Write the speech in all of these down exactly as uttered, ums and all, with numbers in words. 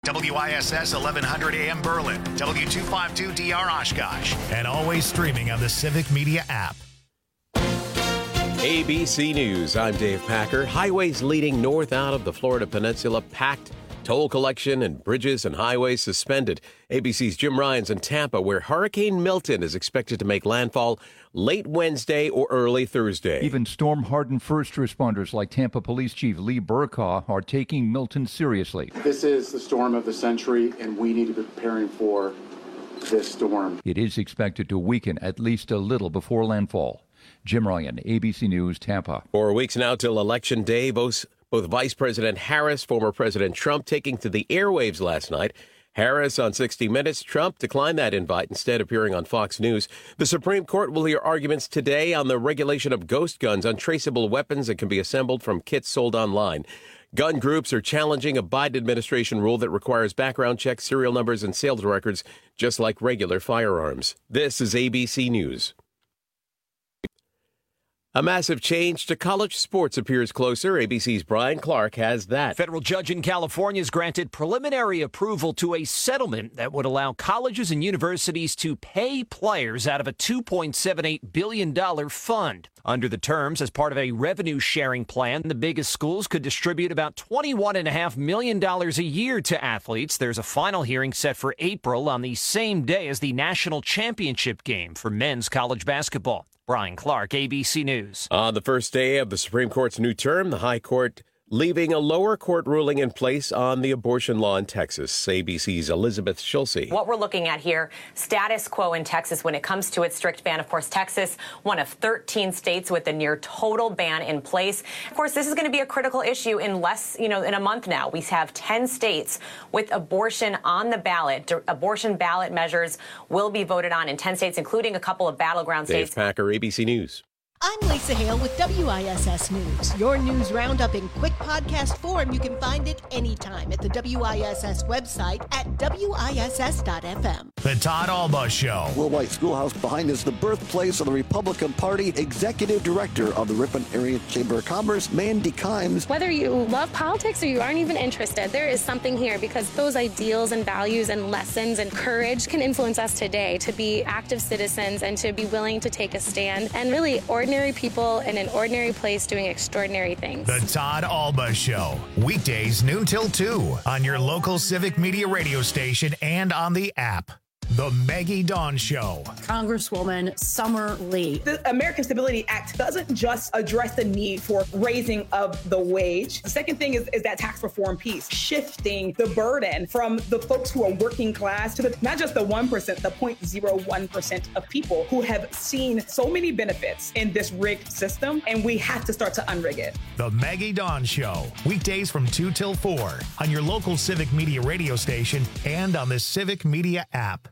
W I S S eleven hundred A M Berlin, W two fifty-two D R Oshkosh, and always streaming on the Civic Media app. A B C News, I'm Dave Packer. Highways leading north out of the Florida Peninsula packed. Toll collection and bridges and highways suspended. A B C's Jim Ryan's in Tampa, where Hurricane Milton is expected to make landfall late Wednesday or early Thursday. Even storm-hardened first responders like Tampa Police Chief Lee Burkaw are taking Milton seriously. This is the storm of the century, and we need to be preparing for this storm. It is expected to weaken at least a little before landfall. Jim Ryan, A B C News, Tampa. Four weeks now till Election Day. Both, both Vice President Harris, former President Trump taking to the airwaves last night. Harris on sixty minutes. Trump declined that invite, instead appearing on Fox News. The Supreme Court will hear arguments today on the regulation of ghost guns, untraceable weapons that can be assembled from kits sold online. Gun groups are challenging a Biden administration rule that requires background checks, serial numbers, and sales records, just like regular firearms. This is A B C News. A massive change to college sports appears closer. A B C's Brian Clark has that. Federal judge in California has granted preliminary approval to a settlement that would allow colleges and universities to pay players out of a two point seven eight billion dollars fund. Under the terms, as part of a revenue-sharing plan, the biggest schools could distribute about twenty-one point five million dollars a year to athletes. There's a final hearing set for April on the same day as the national championship game for men's college basketball. Brian Clark, A B C News. On the first day of the Supreme Court's new term, the High Court leaving a lower court ruling in place on the abortion law in Texas. A B C's Elizabeth Schulze. What we're looking at here, status quo in Texas when it comes to its strict ban. Of course, Texas, one of thirteen states with a near total ban in place. Of course, this is going to be a critical issue in less, you know, in a month now. We have ten states with abortion on the ballot. Abortion ballot measures will be voted on in ten states, including a couple of battleground Dave states. Packer, A B C News. I'm Lisa Hale with W I S S News. Your news roundup in quick podcast form. You can find it anytime at the W I S S website at W I S S dot F M. The Todd Alba Show. Will White Schoolhouse behind is the birthplace of the Republican Party. Executive Director of the Ripon Area Chamber of Commerce, Mandy Kimes. Whether you love politics or you aren't even interested, there is something here because those ideals and values and lessons and courage can influence us today to be active citizens and to be willing to take a stand and really ordinary Ordinary people in an ordinary place doing extraordinary things. The Todd Alba Show. Weekdays noon till two on your local Civic Media radio station and on the app. The Maggie Dawn Show. Congresswoman Summer Lee. The American Stability Act doesn't just address the need for raising of the wage. The second thing is, is that tax reform piece, shifting the burden from the folks who are working class to the, not just the one percent, the zero point zero one percent of people who have seen so many benefits in this rigged system, and we have to start to unrig it. The Maggie Dawn Show. Weekdays from two till four on your local Civic Media radio station and on the Civic Media app.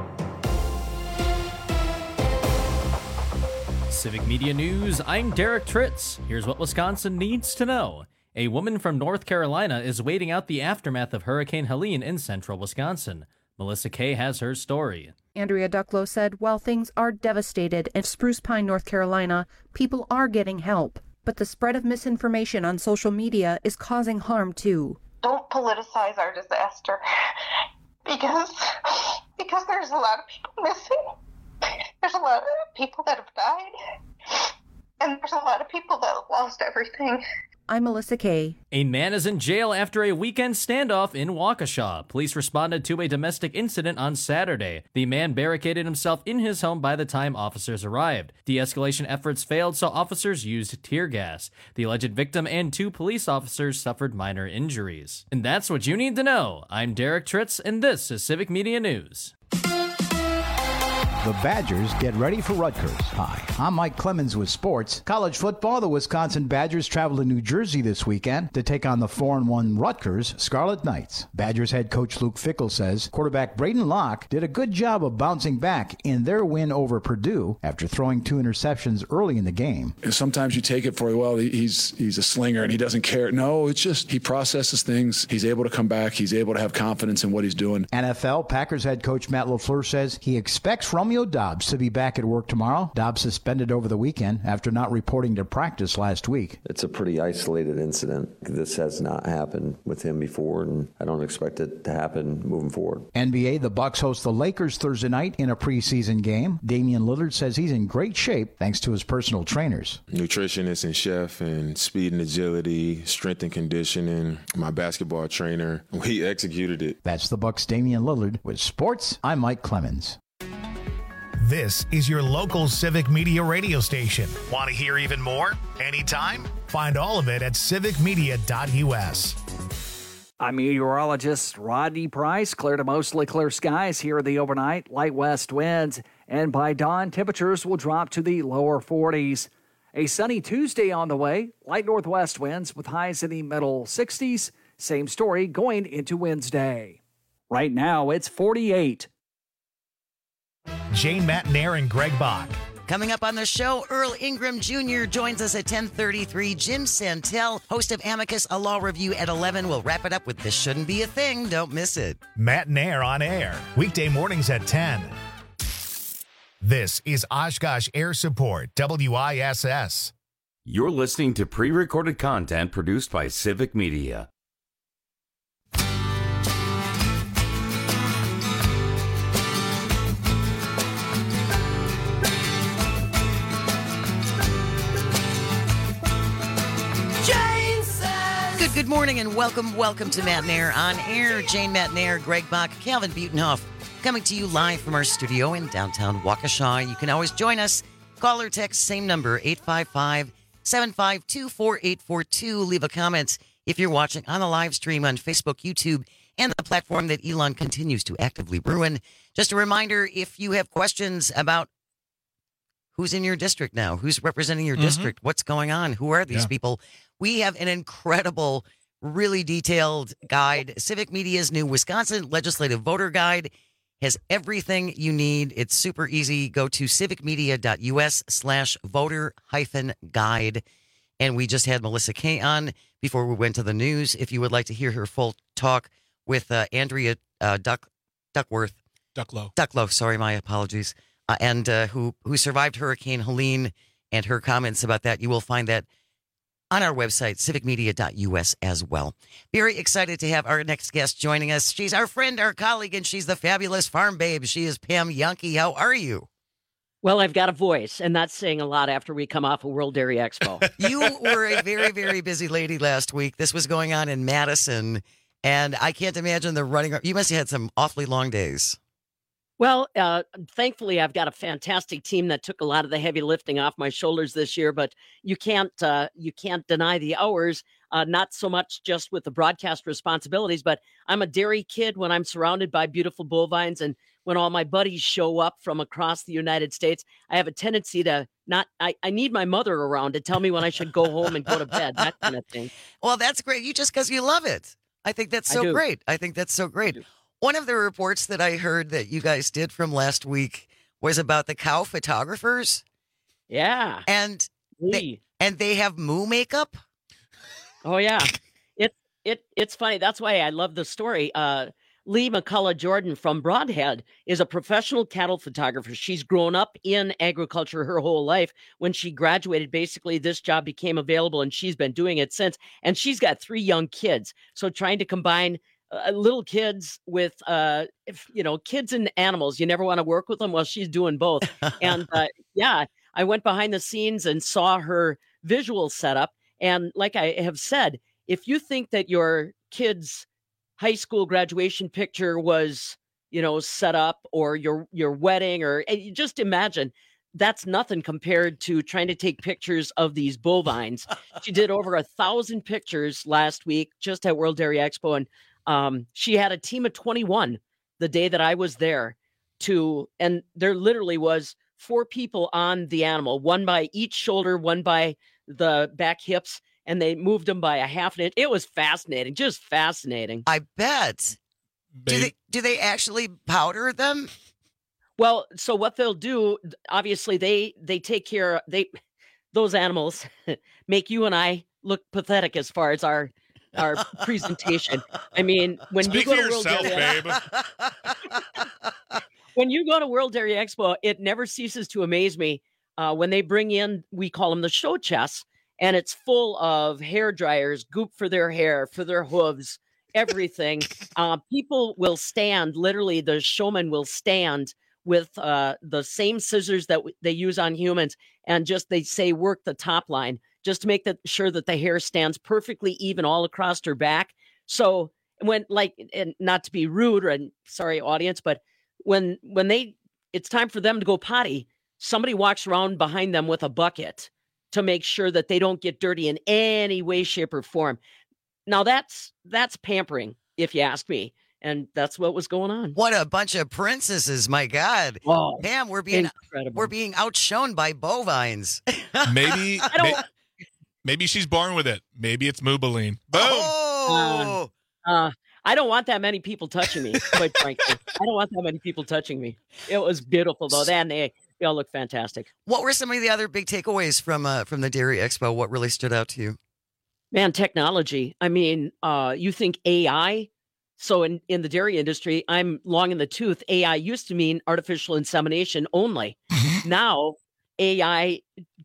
Civic Media News, I'm Derek Tritz. Here's what Wisconsin needs to know. A woman from North Carolina is waiting out the aftermath of Hurricane Helene in central Wisconsin. Melissa Kay has her story. Andrea Ducklow said, while things are devastated in Spruce Pine, North Carolina, people are getting help. But the spread of misinformation on social media is causing harm too. Don't politicize our disaster because, because there's a lot of people missing. There's a lot of people that have died, and there's a lot of people that have lost everything. I'm Melissa Kay. A man is in jail after a weekend standoff in Waukesha. Police responded to a domestic incident on Saturday. The man barricaded himself in his home by the time officers arrived. De-escalation efforts failed, so officers used tear gas. The alleged victim and two police officers suffered minor injuries. And that's what you need to know. I'm Derek Tritz, and this is Civic Media News. The Badgers get ready for Rutgers. Hi, I'm Mike Clemens with sports. College football, the Wisconsin Badgers travel to New Jersey this weekend to take on the four and one Rutgers Scarlet Knights. Badgers head coach Luke Fickell says quarterback Braden Locke did a good job of bouncing back in their win over Purdue after throwing two interceptions early in the game. Sometimes you take it for, well, he's he's a slinger and he doesn't care. No, it's just he processes things. He's able to come back. He's able to have confidence in what he's doing. N F L Packers head coach Matt LaFleur says he expects Romeo Romeo Dobbs to be back at work tomorrow. Dobbs suspended over the weekend after not reporting to practice last week. It's a pretty isolated incident. This has not happened with him before, and I don't expect it to happen moving forward. N B A, the Bucks host the Lakers Thursday night in a preseason game. Damian Lillard says he's in great shape thanks to his personal trainers. Nutritionist and chef and speed and agility, strength and conditioning, my basketball trainer, we executed it. That's the Bucks' Damian Lillard. With sports, I'm Mike Clemens. This is your local Civic Media radio station. Want to hear even more? Anytime? Find all of it at civic media dot u s. I'm meteorologist Rodney Price. Clear to mostly clear skies here in the overnight. Light west winds. And by dawn, temperatures will drop to the lower forties. A sunny Tuesday on the way. Light northwest winds with highs in the middle sixties. Same story going into Wednesday. Right now, it's forty-eight. Jane Matnair and Greg Bach. Coming up on the show, Earl Ingram Junior joins us at ten thirty-three. Jim Santel, host of Amicus, a law review at eleven. We'll wrap it up with This Shouldn't Be a Thing. Don't miss it. Matnair on air. Weekday mornings at ten. This is Oshkosh Air Support, W I S S. You're listening to pre-recorded content produced by Civic Media. Good, good morning and welcome, welcome to Matnair on air. Jane Matnair, Greg Bach, Calvin Butenhoff, coming to you live from our studio in downtown Waukesha. You can always join us. Call or text, same number, eight five five, seven five two, four eight four two. Leave a comment if you're watching on the live stream on Facebook, YouTube, and the platform that Elon continues to actively ruin. Just a reminder, if you have questions about who's in your district now, who's representing your mm-hmm. district, what's going on, who are these yeah. people, we have an incredible, really detailed guide. Civic Media's new Wisconsin Legislative Voter Guide has everything you need. It's super easy. Go to civic media dot u s slash voter hyphen guide. And we just had Melissa Kay on before we went to the news. If you would like to hear her full talk with uh, Andrea uh, Duck Duckworth. Ducklow. Ducklow, sorry, my apologies. Uh, and uh, who, who survived Hurricane Helene and her comments about that. You will find that on our website, civic media dot u s as well. Very excited to have our next guest joining us. She's our friend, our colleague, and she's the fabulous farm babe. She is Pam Jahnke. How are you? Well, I've got a voice, and that's saying a lot after we come off of World Dairy Expo. You were a very, very busy lady last week. This was going on in Madison, and I can't imagine the running. You must have had some awfully long days. Well, uh, thankfully, I've got a fantastic team that took a lot of the heavy lifting off my shoulders this year. But you can't uh, you can't deny the hours. Uh, not so much just with the broadcast responsibilities, but I'm a dairy kid when I'm surrounded by beautiful bovines, and when all my buddies show up from across the United States, I have a tendency to not. I, I need my mother around to tell me when I should go home and go to bed. That kind of thing. Well, that's great. You just because you love it. I think that's so I great. I think that's so great. One of the reports that I heard that you guys did from last week was about the cow photographers. Yeah. And they, and they have moo makeup. Oh, yeah. It, it, it's funny. That's why I love the story. Uh, Lee McCullough Jordan from Broadhead is a professional cattle photographer. She's grown up in agriculture her whole life. When she graduated, basically this job became available and she's been doing it since. And she's got three young kids. So trying to combine Uh, little kids with, uh, if, you know, kids and animals. You never want to work with them. Well, she's doing both. And uh, yeah, I went behind the scenes and saw her visual setup. And like I have said, if you think that your kid's high school graduation picture was, you know, set up, or your your wedding, or and you just imagine, that's nothing compared to trying to take pictures of these bovines. She did over a thousand pictures last week just at World Dairy Expo. And Um, she had a team of twenty-one the day that I was there to, and there literally was four people on the animal, one by each shoulder, one by the back hips, and they moved them by a half an inch. It was fascinating, just fascinating. I bet. Do they, do they actually powder them? Well, so what they'll do, obviously they, they take care, they, those animals make you and I look pathetic as far as our our presentation. I mean, when Speak you go for to World yourself, Dairy, babe. When you go to World Dairy Expo, it never ceases to amaze me uh, when they bring in, we call them the show chests, and it's full of hair dryers, goop for their hair, for their hooves, everything. uh, people will stand, literally the showman will stand with uh, the same scissors that w- they use on humans, and just, they say, work the top line, just to make the, sure that the hair stands perfectly even all across her back. So when, like, and not to be rude, or sorry, audience, but when when they, it's time for them to go potty, somebody walks around behind them with a bucket to make sure that they don't get dirty in any way, shape, or form. Now that's that's pampering, if you ask me. And that's what was going on. What a bunch of princesses, my God. Oh, Pam, we're being incredible. We're being outshone by bovines. Maybe may, maybe she's born with it. Maybe it's Moobaline. Boom. Oh. Uh, uh, I don't want that many people touching me, quite frankly. I don't want that many people touching me. It was beautiful, though. And they, they all look fantastic. What were some of the other big takeaways from uh, from the Dairy Expo? What really stood out to you? Man, technology. I mean, uh, you think A I? So in, in the dairy industry, I'm long in the tooth. A I used to mean artificial insemination only. Now, A I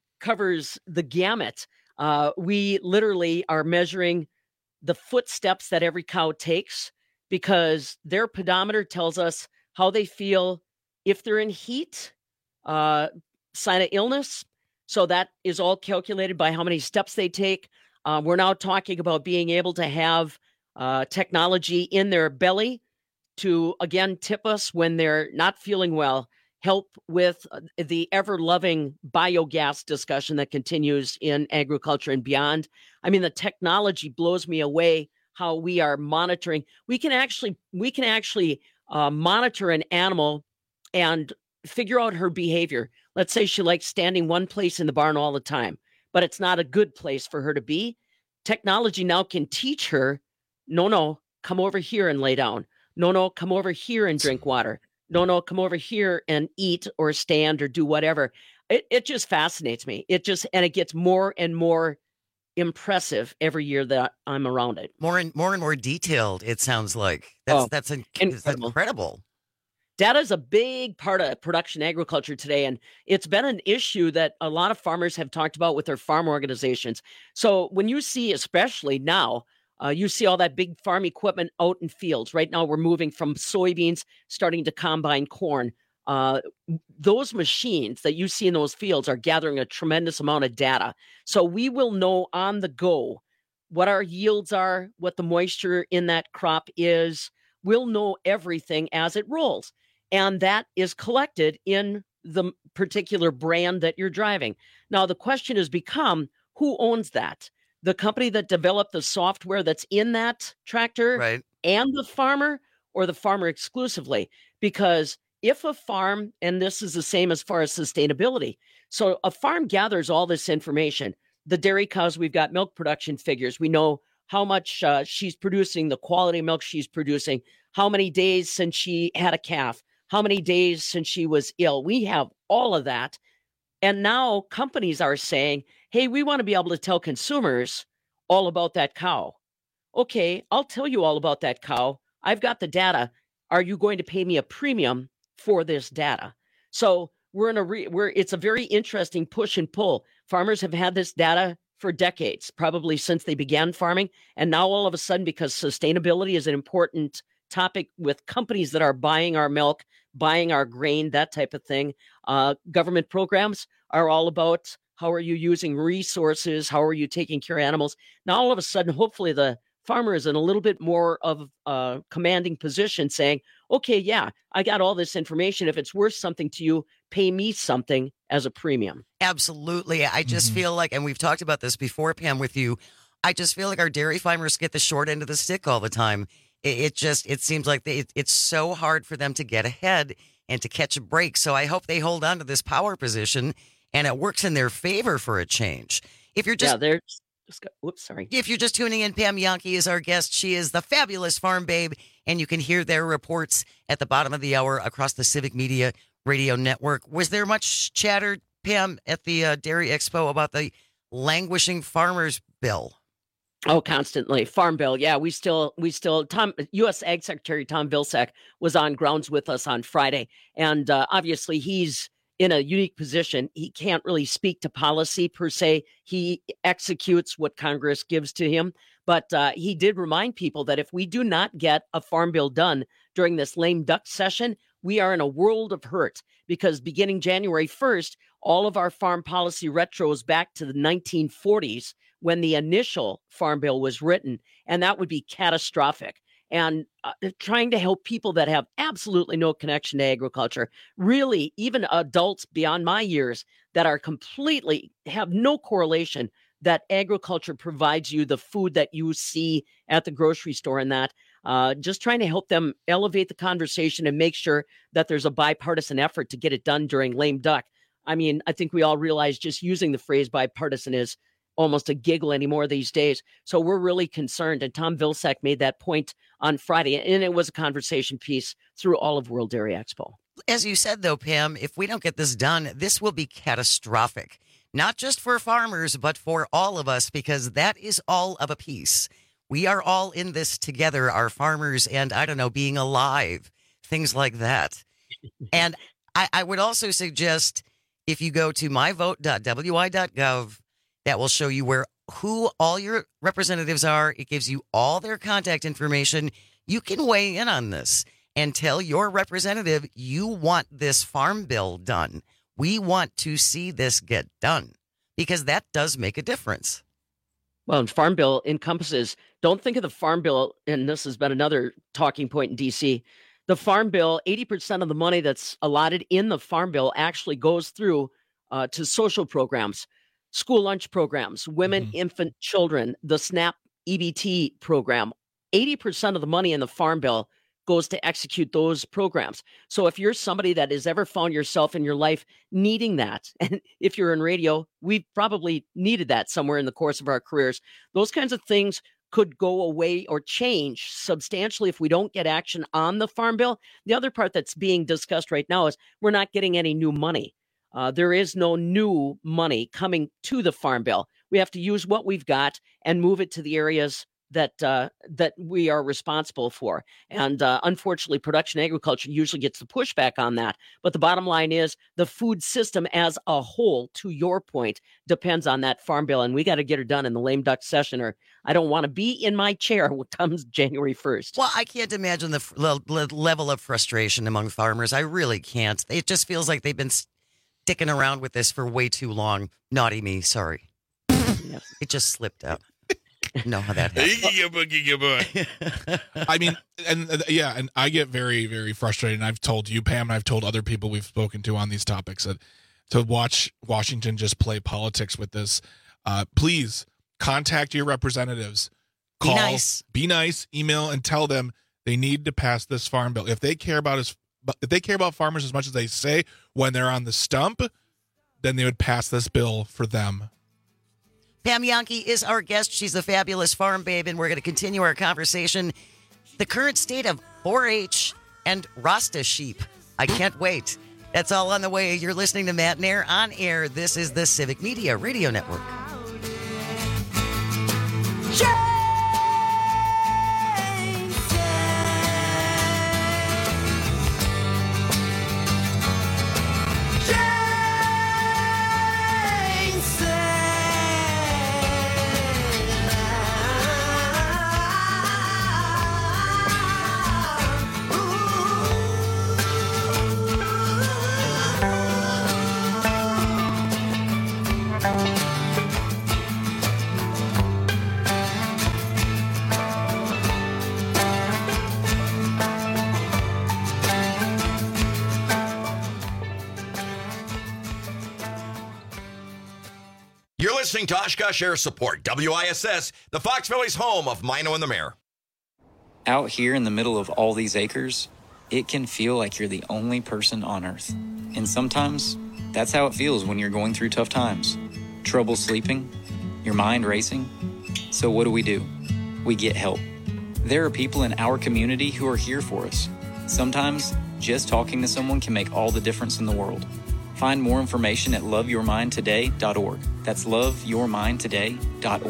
covers the gamut. Uh, we literally are measuring the footsteps that every cow takes, because their pedometer tells us how they feel if they're in heat, uh, sign of illness. So that is all calculated by how many steps they take. Uh, we're now talking about being able to have uh, technology in their belly to, again, tip us when they're not feeling well, help with the ever-loving biogas discussion that continues in agriculture and beyond. I mean, the technology blows me away, how we are monitoring. We can actually, we can actually uh, monitor an animal and figure out her behavior. Let's say she likes standing one place in the barn all the time, but it's not a good place for her to be. Technology now can teach her, no, no, come over here and lay down. No, no, come over here and drink water. No, no, come over here and eat or stand or do whatever. It it just fascinates me. It just, and it gets more and more impressive every year that I'm around it. More and more and more detailed, it sounds like. That's Oh, that's, in, incredible. that's incredible. Data is a big part of production agriculture today, and it's been an issue that a lot of farmers have talked about with their farm organizations. So when you see, especially now, uh, you see all that big farm equipment out in fields. Right now, we're moving from soybeans, starting to combine corn. Uh, those machines that you see in those fields are gathering a tremendous amount of data. So we will know on the go what our yields are, what the moisture in that crop is. We'll know everything as it rolls. And that is collected in the particular brand that you're driving. Now, the question has become, who owns that? The company that developed the software that's in that tractor, right, and the farmer, or the farmer exclusively? Because if a farm, and this is the same as far as sustainability, so a farm gathers all this information. The dairy cows, we've got milk production figures. We know how much uh, she's producing, the quality of milk she's producing, how many days since she had a calf, how many days since she was ill. We have all of that. And now companies are saying, hey, we want to be able to tell consumers all about that cow. Okay, I'll tell you all about that cow. I've got the data. Are you going to pay me a premium for this data? So we're in a re- we're it's a very interesting push and pull. Farmers have had this data for decades, probably since they began farming. And now all of a sudden, because sustainability is an important topic with companies that are buying our milk, buying our grain, that type of thing, uh, government programs are all about how are you using resources? How are you taking care of animals? Now, all of a sudden, hopefully the farmer is in a little bit more of a commanding position saying, okay, yeah, I got all this information. If it's worth something to you, pay me something as a premium. Absolutely. I just mm-hmm. feel like, and we've talked about this before, Pam, with you, I just feel like our dairy farmers get the short end of the stick all the time. It, it just, it seems like they, it, it's so hard for them to get ahead and to catch a break. So I hope they hold on to this power position and it works in their favor for a change. If you're just, yeah, they're just, whoops, sorry. If you're just tuning in, Pam Jahnke is our guest. She is the fabulous farm babe, and you can hear their reports at the bottom of the hour across the Civic Media Radio Network. Was there much chatter, Pam, at the uh, Dairy Expo about the languishing farmers bill? Oh, constantly. Farm Bill. Yeah, we still, we still, Tom, U S Ag Secretary Tom Vilsack was on grounds with us on Friday. And uh, obviously he's in a unique position. He can't really speak to policy per se. He executes what Congress gives to him. But uh, he did remind people that if we do not get a farm bill done during this lame duck session, we are in a world of hurt, because beginning January first, all of our farm policy retros back to the nineteen forties when the initial farm bill was written, and that would be catastrophic. And uh, trying to help people that have absolutely no connection to agriculture, really even adults beyond my years that are completely, have no correlation that agriculture provides you the food that you see at the grocery store, and that uh, just trying to help them elevate the conversation and make sure that there's a bipartisan effort to get it done during lame duck. I mean, I think we all realize just using the phrase bipartisan is almost a giggle anymore these days. So we're really concerned. And Tom Vilsack made that point on Friday, and it was a conversation piece through all of World Dairy Expo. As you said, though, Pam, if we don't get this done, this will be catastrophic, not just for farmers, but for all of us, because that is all of a piece. We are all in this together, our farmers and, I don't know, being alive, things like that. And I, I would also suggest if you go to my vote dot w i dot gov, that will show you where who all your representatives are. It gives you all their contact information. You can weigh in on this and tell your representative you want this farm bill done. We want to see this get done, because that does make a difference. Well, and Farm Bill encompasses, don't think of the Farm Bill, and this has been another talking point in D C. The Farm Bill, eighty percent of the money that's allotted in the Farm Bill actually goes through uh, to social programs, school lunch programs, women, mm-hmm. infant, children, the SNAP E B T program. eighty percent of the money in the Farm Bill goes to execute those programs. So if you're somebody that has ever found yourself in your life needing that, and if you're in radio, we've probably needed that somewhere in the course of our careers, those kinds of things could go away or change substantially if we don't get action on the Farm Bill. The other part that's being discussed right now is we're not getting any new money. Uh, there is no new money coming to the Farm Bill. We have to use what we've got and move it to the areas that uh, that we are responsible for. And uh, unfortunately, production agriculture usually gets the pushback on that. But the bottom line is the food system as a whole, to your point, depends on that Farm Bill. And we got to get her done in the lame duck session, or I don't want to be in my chair when it comes January first. Well, I can't imagine the le- le- level of frustration among farmers. I really can't. It just feels like they've been sticking around with this for way too long. Naughty me, sorry. Yes. It just slipped out. Know how that happened. I mean, and uh, yeah, and I get very, very frustrated. And I've told you, Pam, and I've told other people we've spoken to on these topics that to watch Washington just play politics with this. Uh, please contact your representatives. Call, be nice. Be nice. Email and tell them they need to pass this farm bill. If they care about us, if they care about farmers as much as they say when they're on the stump, then they would pass this bill for them. Pam Jahnke is our guest. She's a fabulous farm babe, and we're going to continue our conversation. The current state of four H and Rasta sheep. I can't wait. That's all on the way. You're listening to Matt Nair on air. This is the Civic Media Radio Network. Yeah! You're listening to Oshkosh Air Support, W I S S, the Fox Valley's home of Mino and the Mayor. Out here in the middle of all these acres, it can feel like you're the only person on Earth. And sometimes, that's how it feels when you're going through tough times. Trouble sleeping, your mind racing. So what do we do? We get help. There are people in our community who are here for us. Sometimes, just talking to someone can make all the difference in the world. Find more information at love your mind today dot org. That's love your mind today dot org.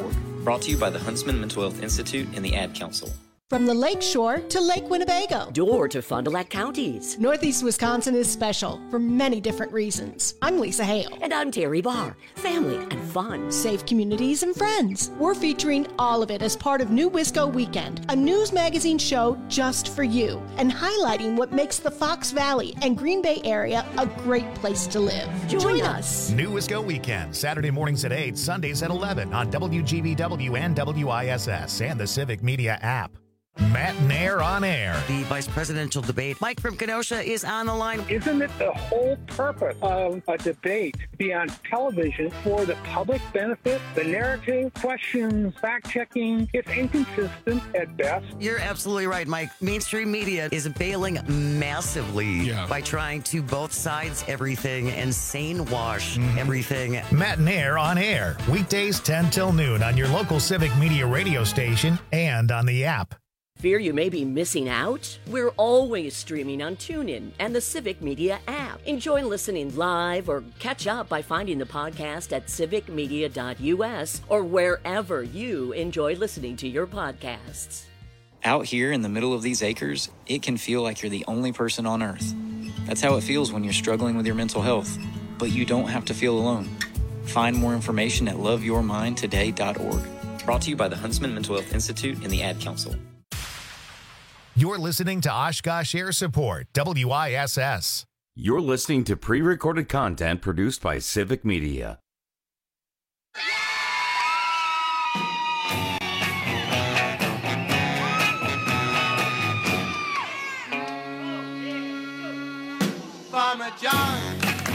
Brought to you by the Huntsman Mental Health Institute and the Ad Council. From the Lake Shore to Lake Winnebago. Door to Fond du Lac counties. Northeast Wisconsin is special for many different reasons. I'm Lisa Hale. And I'm Terry Barr. Family and fun. Safe communities and friends. We're featuring all of it as part of New Wisco Weekend, a news magazine show just for you, and highlighting what makes the Fox Valley and Green Bay area a great place to live. Join, Join us. us. New Wisco Weekend, Saturday mornings at eight, Sundays at eleven on W G B W and W I S S and the Civic Media app. Matt Nair on air. The vice presidential debate. Mike from Kenosha is on the line. Isn't it the whole purpose of a debate to be on television for the public benefit? The narrative, questions, fact-checking, it's inconsistent at best. You're absolutely right, Mike. Mainstream media is bailing massively Yeah. by trying to both sides everything and sane wash Mm-hmm. everything. Matt Nair on air. Weekdays ten till noon on your local Civic Media radio station and on the app. Fear you may be missing out? We're always streaming on TuneIn and the Civic Media app. Enjoy listening live or catch up by finding the podcast at civic media dot U S or wherever you enjoy listening to your podcasts. Out here in the middle of these acres, it can feel like you're the only person on earth. That's how it feels when you're struggling with your mental health. But you don't have to feel alone. Find more information at love your mind today dot org. Brought to you by the Huntsman Mental Health Institute and the Ad Council. You're listening to Oshkosh Air Support, W I S S. You're listening to pre-recorded content produced by Civic Media. Farmer John.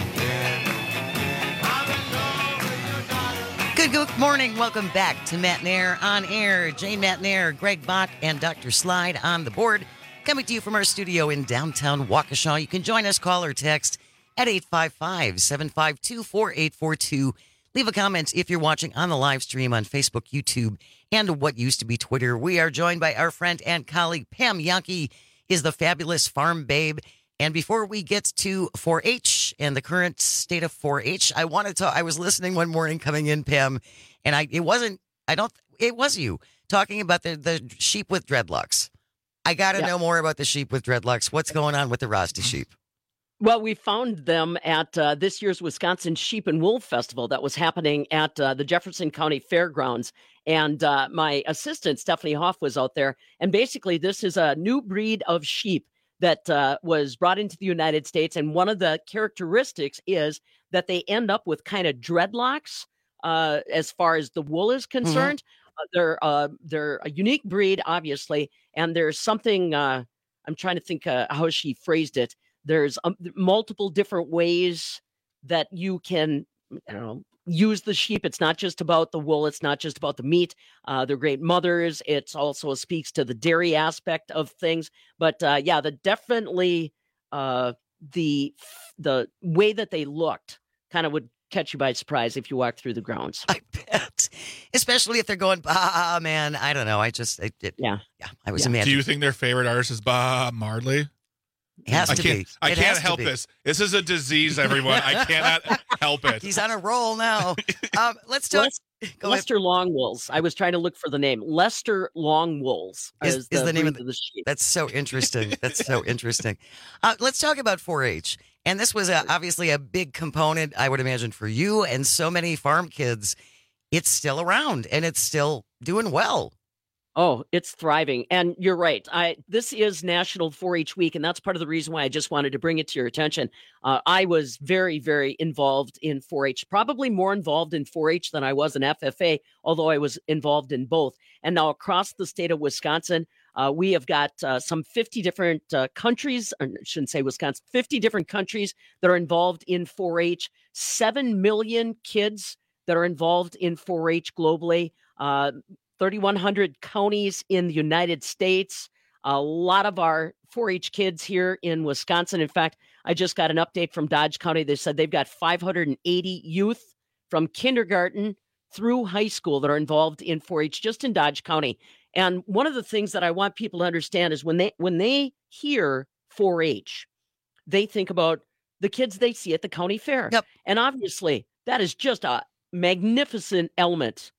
Good, good morning. Welcome back to Matt Nair on air. Jane Matt Nair, Greg Bach, and Doctor Slide on the board. Coming to you from our studio in downtown Waukesha. You can join us, call or text at eight five five, seven five two, four eight four two. Leave a comment if you're watching on the live stream on Facebook, YouTube, and what used to be Twitter. We are joined by our friend and colleague, Pam Yankee, is the fabulous farm babe. And before we get to four H and the current state of four H, I wanted to, I was listening one morning coming in, Pam, and I, it wasn't, I don't, it was you talking about the, the sheep with dreadlocks. I got to Yeah. know more about the sheep with dreadlocks. What's going on with the Rosty sheep? Well, we found them at uh, this year's Wisconsin Sheep and Wool Festival that was happening at uh, the Jefferson County Fairgrounds. And uh, my assistant, Stephanie Hoff, was out there. And basically, this is a new breed of sheep that uh, was brought into the United States. And one of the characteristics is that they end up with kind of dreadlocks uh, as far as the wool is concerned. Mm-hmm. Uh, they're uh, they're a unique breed, obviously. And there's something, uh, I'm trying to think uh, how she phrased it. There's um, multiple different ways that you can, I don't know, use the sheep. It's not just about the wool. It's not just about the meat. Uh, they're great mothers. It also speaks to the dairy aspect of things. But uh, yeah, the definitely uh, the the way that they looked kind of would catch you by surprise if you walk through the grounds. I bet, especially if they're going, ah, man, I don't know. I just, it, it, yeah, yeah, I was yeah. imagining. Do you think their favorite artist is Bob Marley? It has I to can't, be. I It can't has to help be. this. This is a disease, everyone. I cannot help it. He's on a roll now. Um, let's talk. Les- Go Lester Longwools. I was trying to look for the name. Lester Longwools Is, is, is the, the name of breed the, of the sheep. That's so interesting. That's so interesting. Uh, let's talk about four H. And this was a, obviously a big component, I would imagine, for you and so many farm kids. It's still around and it's still doing well. Oh, it's thriving. And you're right. I this is National four H Week, and that's part of the reason why I just wanted to bring it to your attention. Uh, I was very, very involved in four H, probably more involved in four H than I was in F F A, although I was involved in both. And now across the state of Wisconsin, uh, we have got uh, some fifty different uh, countries, or I shouldn't say Wisconsin, fifty different countries that are involved in four H, seven million kids that are involved in four H globally. Uh, thirty-one hundred counties in the United States, a lot of our four H kids here in Wisconsin. In fact, I just got an update from Dodge County. They said they've got five hundred eighty youth from kindergarten through high school that are involved in four H just in Dodge County. And one of the things that I want people to understand is when they when they hear four H, they think about the kids they see at the county fair. Yep. And obviously, that is just a magnificent element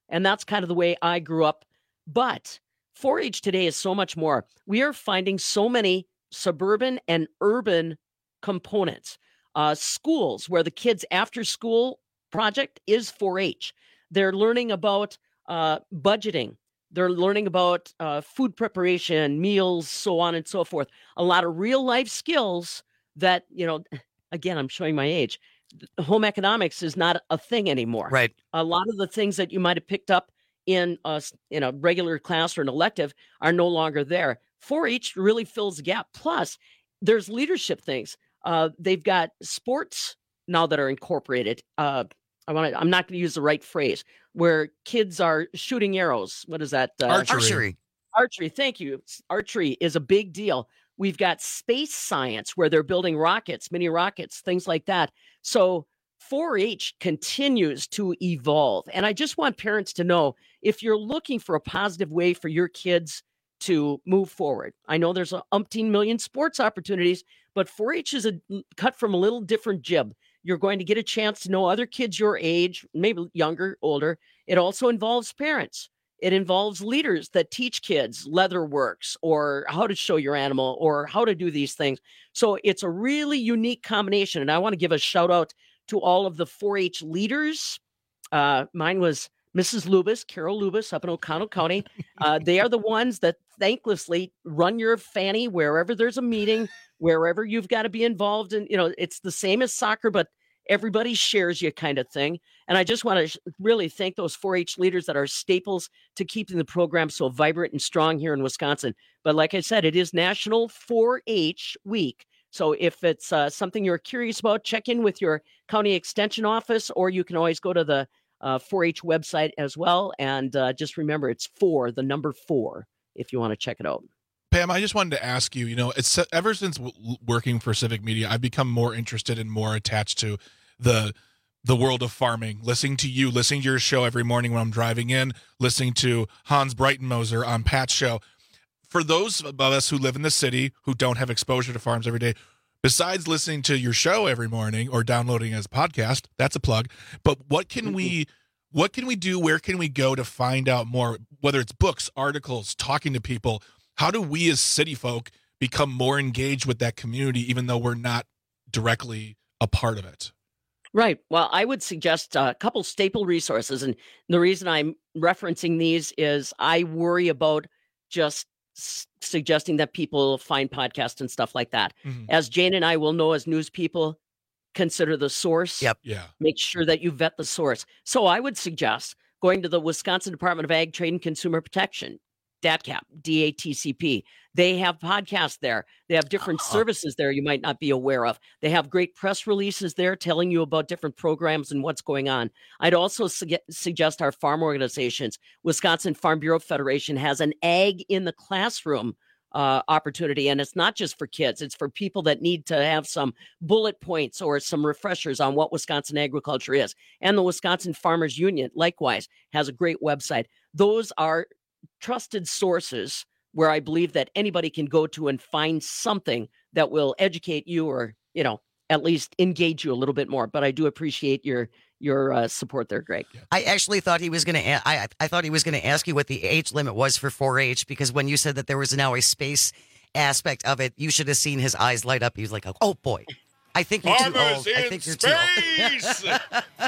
And that's kind of the way I grew up. But four H today is so much more. We are finding so many suburban and urban components. Uh, schools where the kids' after school project is four H. They're learning about uh, budgeting. They're learning about uh, food preparation, meals, so on and so forth. A lot of real life skills that, you know, again, I'm showing my age. Home economics is not a thing anymore. Right. A lot of the things that you might have picked up in a, in a regular class or an elective are no longer there. four H really fills the gap. Plus, there's leadership things. Uh, they've got sports now that are incorporated. Uh, I want to. I'm not going to use the right phrase. Where kids are shooting arrows. What is that? Uh, Archery. Archery. Archery. Thank you. Archery is a big deal. We've got space science where they're building rockets, mini rockets, things like that. So four H continues to evolve, and I just want parents to know if you're looking for a positive way for your kids to move forward. I know there's a umpteen million sports opportunities, but four H is a cut from a little different jib. You're going to get a chance to know other kids your age, maybe younger, older. It also involves parents. It involves leaders that teach kids leather works or how to show your animal or how to do these things. So it's a really unique combination. And I want to give a shout out to all of the four H leaders. Uh, mine was Missus Lubis, Carol Lubis up in Oconto County. Uh, they are the ones that thanklessly run your fanny wherever there's a meeting, wherever you've got to be involved in. You know, it's the same as soccer, but everybody shares you kind of thing. And I just want to really thank those four H leaders that are staples to keeping the program so vibrant and strong here in Wisconsin. But like I said, it is National four H Week. So if it's uh, something you're curious about, check in with your county extension office, or you can always go to the uh, four H website as well. And uh, just remember, it's four, the number four, if you want to check it out. Pam, I just wanted to ask you, you know, it's ever since w- working for Civic Media, I've become more interested and more attached to the the world of farming, listening to you, listening to your show every morning when I'm driving in, listening to Hans Breitenmoser on Pat's show. For those of us who live in the city who don't have exposure to farms every day, besides listening to your show every morning or downloading it as a podcast, that's a plug. But what can mm-hmm. we what can we do? Where can we go to find out more? Whether it's books, articles, talking to people. How do we as city folk become more engaged with that community, even though we're not directly a part of it? Right. Well, I would suggest a couple staple resources. And the reason I'm referencing these is I worry about just s- suggesting that people find podcasts and stuff like that. Mm-hmm. As Jane and I will know as news people, consider the source. Yep. Yeah. Make sure that you vet the source. So I would suggest going to the Wisconsin Department of Ag, Trade, and Consumer Protection. D A T C A P, D A T C P. They have podcasts there. They have different oh. services there you might not be aware of. They have great press releases there telling you about different programs and what's going on. I'd also su- suggest our farm organizations. Wisconsin Farm Bureau Federation has an Ag in the Classroom uh, opportunity, and it's not just for kids. It's for people that need to have some bullet points or some refreshers on what Wisconsin agriculture is. And the Wisconsin Farmers Union, likewise, has a great website. Those are trusted sources where I believe that anybody can go to and find something that will educate you or, you know, at least engage you a little bit more. But I do appreciate your your uh, support there, Greg. I actually thought he was going to. A- I I thought he was going to ask you what the age limit was for four H, because when you said that there was now a space aspect of it, you should have seen his eyes light up. He was like, "Oh boy, I think you're too old. I think you're space. too old."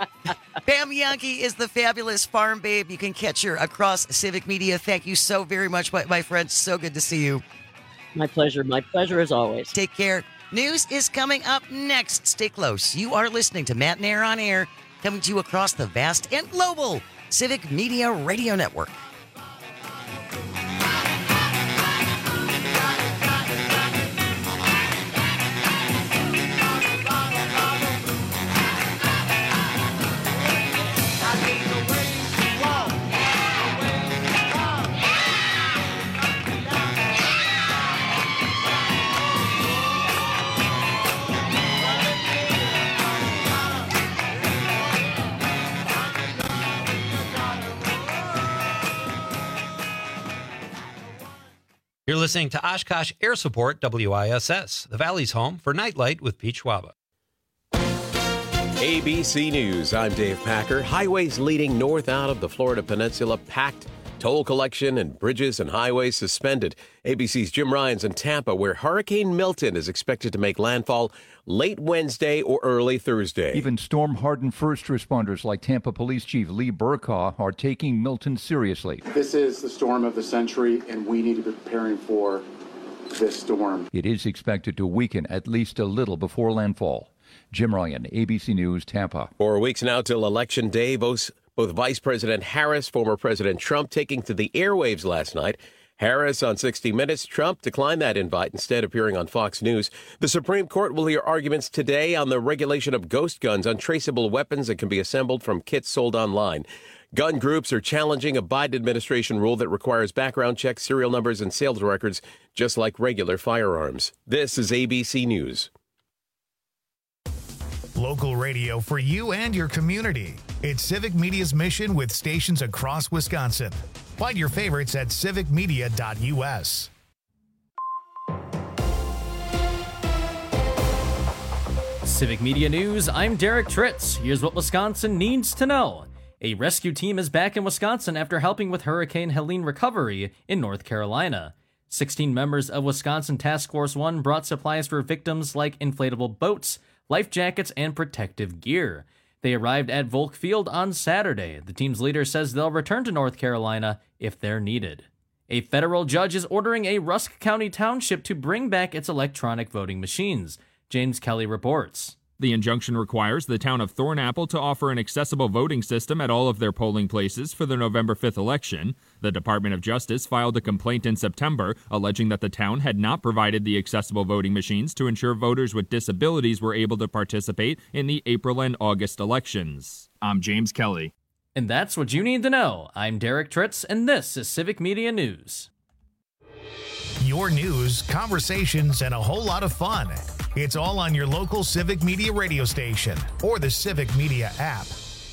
Pam Yankee is the fabulous farm babe. You can catch her across Civic Media. Thank you so very much, my, my friend. So good to see you. My pleasure. My pleasure as always. Take care. News is coming up next. Stay close. You are listening to Matt Nair on Air, coming to you across the vast and global Civic Media Radio Network. You're listening to Oshkosh Air Support W I S S, the Valley's home for Nightlight with Pete Schwaba. A B C News, I'm Dave Packer. Highways leading north out of the Florida Peninsula packed. Toll collection and bridges and highways suspended. A B C's Jim Ryan's in Tampa, where Hurricane Milton is expected to make landfall late Wednesday or early Thursday. Even storm-hardened first responders like Tampa Police Chief Lee Burkaw are taking Milton seriously. This is the storm of the century, and we need to be preparing for this storm. It is expected to weaken at least a little before landfall. Jim Ryan, A B C News, Tampa. Four weeks now till Election Day. Both, both Vice President Harris, former President Trump taking to the airwaves last night. Harris on sixty minutes. Trump declined that invite, instead appearing on Fox News. The Supreme Court will hear arguments today on the regulation of ghost guns, untraceable weapons that can be assembled from kits sold online. Gun groups are challenging a Biden administration rule that requires background checks, serial numbers, and sales records, just like regular firearms. This is A B C News. Local radio for you and your community. It's Civic Media's mission with stations across Wisconsin. Find your favorites at civic media dot u s. Civic Media News, I'm Derek Tritz. Here's what Wisconsin needs to know. A rescue team is back in Wisconsin after helping with Hurricane Helene recovery in North Carolina. sixteen members of Wisconsin Task Force one brought supplies for victims like inflatable boats, life jackets, and protective gear. They arrived at Volk Field on Saturday. The team's leader says they'll return to North Carolina if they're needed. A federal judge is ordering a Rusk County township to bring back its electronic voting machines. James Kelly reports. The injunction requires the town of Thornapple to offer an accessible voting system at all of their polling places for the November fifth election. The Department of Justice filed a complaint in September alleging that the town had not provided the accessible voting machines to ensure voters with disabilities were able to participate in the April and August elections. I'm James Kelly. And that's what you need to know. I'm Derek Tritz, and this is Civic Media News. Your news, conversations, and a whole lot of fun. It's all on your local Civic Media radio station or the Civic Media app.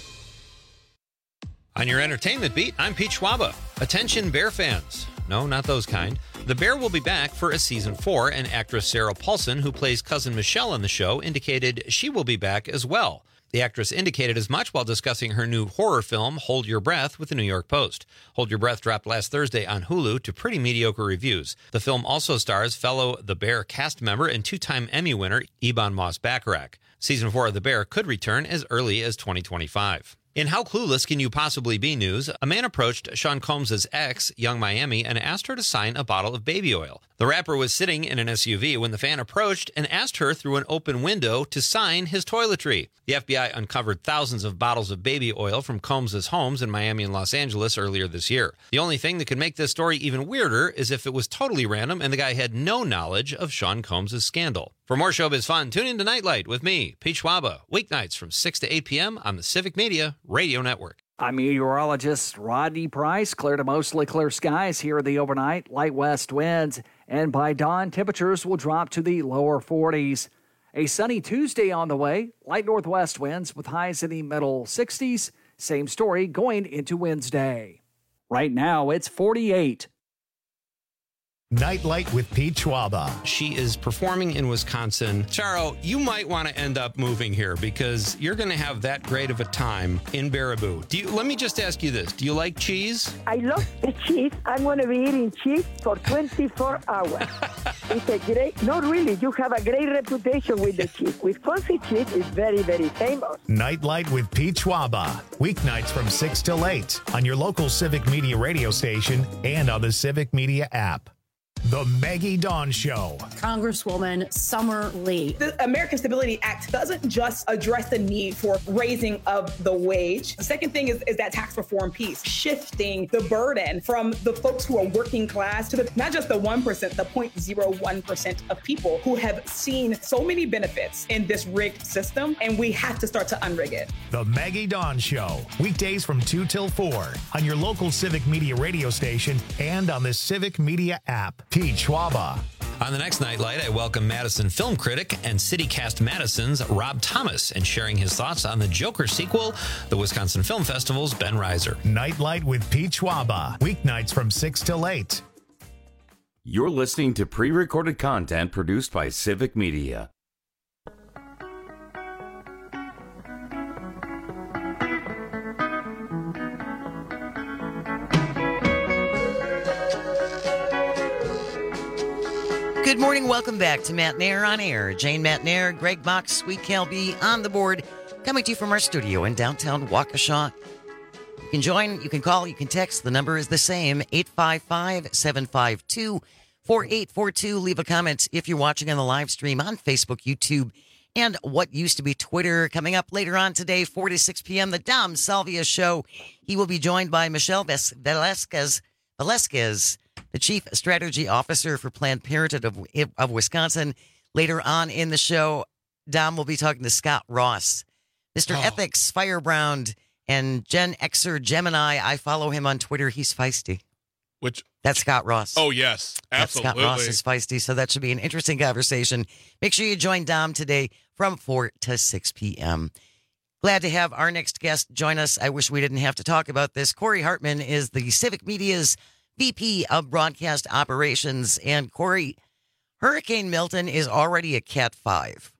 On your entertainment beat, I'm Pete Schwaba. Attention Bear fans. No, not those kind. The Bear will be back for a season four, and actress Sarah Paulson, who plays Cousin Michelle on the show, indicated she will be back as well. The actress indicated as much while discussing her new horror film, Hold Your Breath, with the New York Post. Hold Your Breath dropped last Thursday on Hulu to pretty mediocre reviews. The film also stars fellow The Bear cast member and two-time Emmy winner Ebon Moss-Bachrach. Season four of The Bear could return as early as twenty twenty-five. In How Clueless Can You Possibly Be news, a man approached Sean Combs' ex, Young Miami, and asked her to sign a bottle of baby oil. The rapper was sitting in an S U V when the fan approached and asked her through an open window to sign his toiletry. The F B I uncovered thousands of bottles of baby oil from Combs' homes in Miami and Los Angeles earlier this year. The only thing that could make this story even weirder is if it was totally random and the guy had no knowledge of Sean Combs' scandal. For more showbiz fun, tune in to Nightlight with me, Pete Schwaba, weeknights from six to eight p.m. on the Civic Media Radio Network. I'm meteorologist Rodney Price. Clear to mostly clear skies here the overnight. Light west winds, and by dawn, temperatures will drop to the lower forties. A sunny Tuesday on the way. Light northwest winds with highs in the middle sixties. Same story going into Wednesday. Right now, it's forty-eight. Nightlight with Pete Schwaba. She is performing in Wisconsin. Charo, you might want to end up moving here because you're going to have that great of a time in Baraboo. Do you? Let me just ask you this. Do you like cheese? I love the cheese. I'm going to be eating cheese for twenty-four hours. It's a great, not really, you have a great reputation with the cheese. Wisconsin cheese is very, very famous. Nightlight with Pete Schwaba. Weeknights from six till eight on your local Civic Media radio station and on the Civic Media app. The Maggie Dawn Show. Congresswoman Summer Lee. The American Stability Act doesn't just address the need for raising of the wage. The second thing is, is that tax reform piece, shifting the burden from the folks who are working class to the, not just the one percent, the zero point zero one percent of people who have seen so many benefits in this rigged system, and we have to start to unrig it. The Maggie Dawn Show. Weekdays from two till four on your local Civic Media radio station and on the Civic Media app. Pete Schwaba. On the next Nightlight, I welcome Madison film critic and CityCast Madison's Rob Thomas and sharing his thoughts on the Joker sequel, the Wisconsin Film Festival's Ben Reiser. Nightlight with Pete Schwaba. Weeknights from six till eight. You're listening to pre-recorded content produced by Civic Media. Good morning. Welcome back to Matt Nair on Air. Jane Matt Nair, Greg Bach, Sweet Cal B on the board, coming to you from our studio in downtown Waukesha. You can join, you can call, you can text. The number is the same, eight five five, seven five two, four eight four two. Leave a comment if you're watching on the live stream on Facebook, YouTube, and what used to be Twitter. Coming up later on today, four to six p.m., the Dom Salvia Show. He will be joined by Michelle Velasquez, Velasquez, the Chief Strategy Officer for Planned Parenthood of, of Wisconsin. Later on in the show, Dom will be talking to Scott Ross, Mister Oh. Ethics Firebrand, and Gen Xer Gemini. I follow him on Twitter. He's feisty. Which That's Scott Ross. Oh, yes, absolutely. Scott Ross is feisty, so that should be an interesting conversation. Make sure you join Dom today from four to six p.m. Glad to have our next guest join us. I wish we didn't have to talk about this. Corey Hartman is the Civic Media's V P of Broadcast Operations. And Corey, Hurricane Milton is already a Cat five.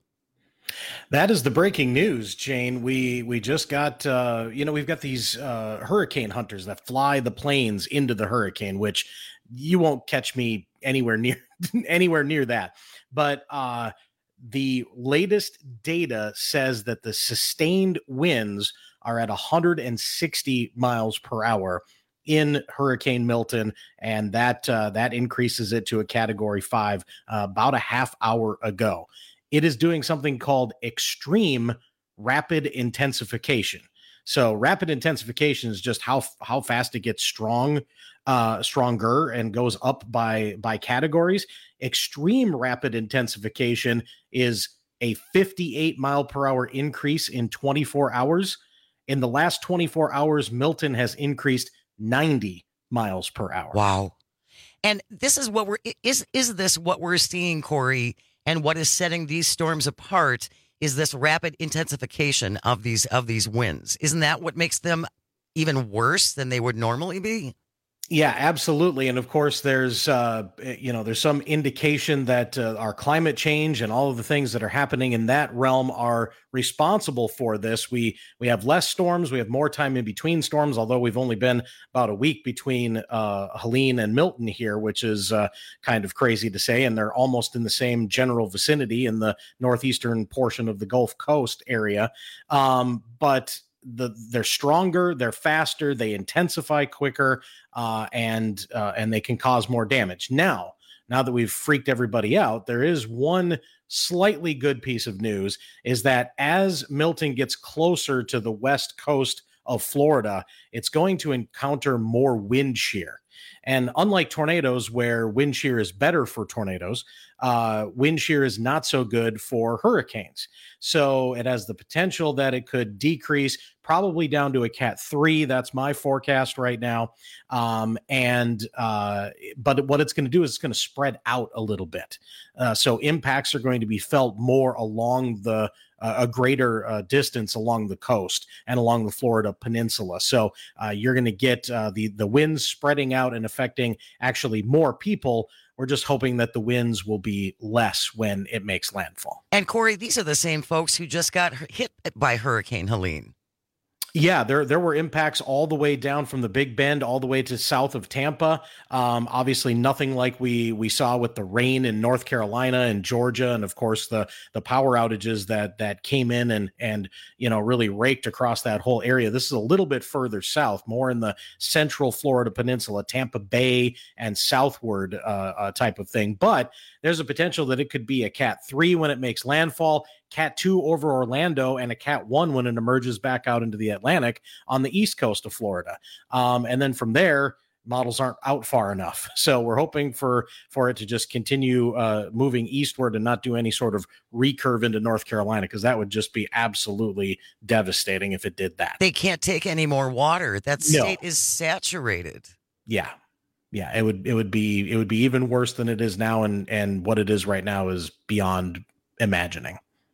That is the breaking news, Jane. We we just got, uh, you know, we've got these uh, hurricane hunters that fly the planes into the hurricane, which you won't catch me anywhere near anywhere near that. But uh, the latest data says that the sustained winds are at one hundred sixty miles per hour in Hurricane Milton, and that uh, that increases it to a Category five uh, about a half hour ago. It is doing something called extreme rapid intensification. So rapid intensification is just how how fast it gets strong, uh, stronger, and goes up by by categories. Extreme rapid intensification is a fifty-eight mile per hour increase in twenty-four hours. In the last twenty-four hours, Milton has increased ninety miles per hour. Wow. And this is what we're is is this what we're seeing, Corey? And what is setting these storms apart is this rapid intensification of these of these winds. Isn't that what makes them even worse than they would normally be? Yeah, absolutely. And of course, there's, uh, you know, there's some indication that uh, our climate change and all of the things that are happening in that realm are responsible for this. We we have less storms. We have more time in between storms, although we've only been about a week between uh, Helene and Milton here, which is uh, kind of crazy to say. And they're almost in the same general vicinity in the northeastern portion of the Gulf Coast area. Um, but The, they're stronger, they're faster, they intensify quicker, uh, and uh, and they can cause more damage. Now, now that we've freaked everybody out, there is one slightly good piece of news, is that as Milton gets closer to the west coast of Florida, it's going to encounter more wind shear. And unlike tornadoes, where wind shear is better for tornadoes, uh, wind shear is not so good for hurricanes. So it has the potential that it could decrease probably down to a Cat three. That's my forecast right now. Um, and uh, but what it's going to do is it's going to spread out a little bit. Uh, so impacts are going to be felt more along the uh, a greater uh, distance along the coast and along the Florida peninsula. So uh, you're going to get uh, the the winds spreading out and affecting actually more people. We're just hoping that the winds will be less when it makes landfall. And Corey, these are the same folks who just got hit by Hurricane Helene. Yeah, there there were impacts all the way down from the Big Bend all the way to south of Tampa. Um, obviously, nothing like we we saw with the rain in North Carolina and Georgia, and of course the the power outages that that came in and and you know really raked across that whole area. This is a little bit further south, more in the central Florida peninsula, Tampa Bay and southward uh, uh, type of thing. But there's a potential that it could be a Cat three when it makes landfall, Cat two over Orlando, and a Cat one when it emerges back out into the Atlantic on the east coast of Florida. Um, and then from there, models aren't out far enough. So we're hoping for, for it to just continue uh, moving eastward and not do any sort of recurve into North Carolina, because that would just be absolutely devastating if it did that. They can't take any more water. That No. state is saturated. Yeah. Yeah, it would it would be it would be even worse than it is now, and and what it is right now is beyond imagining.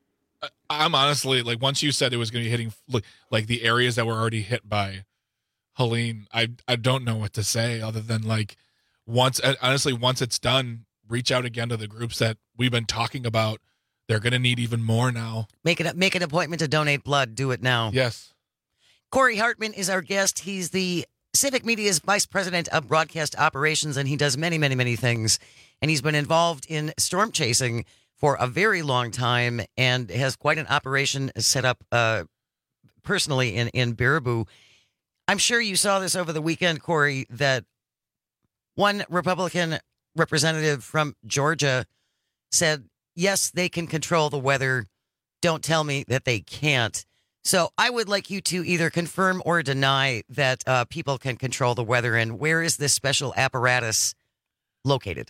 I'm honestly like, once you said it was going to be hitting like, like the areas that were already hit by Helene, I I don't know what to say other than like, once honestly once it's done, reach out again to the groups that we've been talking about. They're going to need even more now. Make it make an appointment to donate blood. Do it now. Yes. Corey Hartman is our guest. He's the Civic Media's Vice President of Broadcast Operations, and he does many, many, many things and he's been involved in storm chasing for a very long time and has quite an operation set up uh, personally in, in Baraboo. I'm sure you saw this over the weekend, Corey, that one Republican representative from Georgia said, yes, they can control the weather. Don't tell me that they can't. So I would like you to either confirm or deny that uh, people can control the weather. And where is this special apparatus located?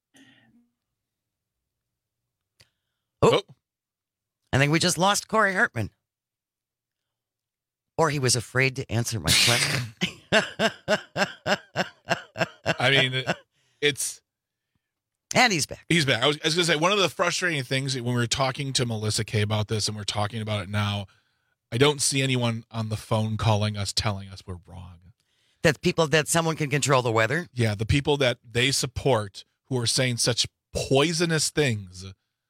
Oh, oh. I think we just lost Corey Hartman. Or he was afraid to answer my question. I mean, it's... And he's back. He's back. I was, I was going to say, one of the frustrating things when we were talking to Melissa Kay about this, and we're talking about it now, I don't see anyone on the phone calling us, telling us we're wrong. That people, that someone can control the weather? Yeah, the people that they support who are saying such poisonous things,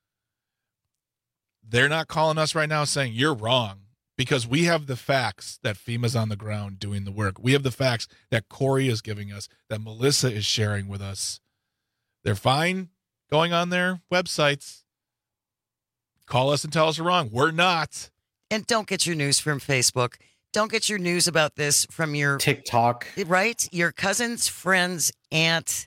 they're not calling us right now saying you're wrong, because we have the facts that FEMA's on the ground doing the work. We have the facts that Corey is giving us, that Melissa is sharing with us. They're fine going on their websites. Call us and tell us we're wrong. We're not. And don't get your news from Facebook. Don't get your news about this from your TikTok. Right? Your cousin's friend's aunt,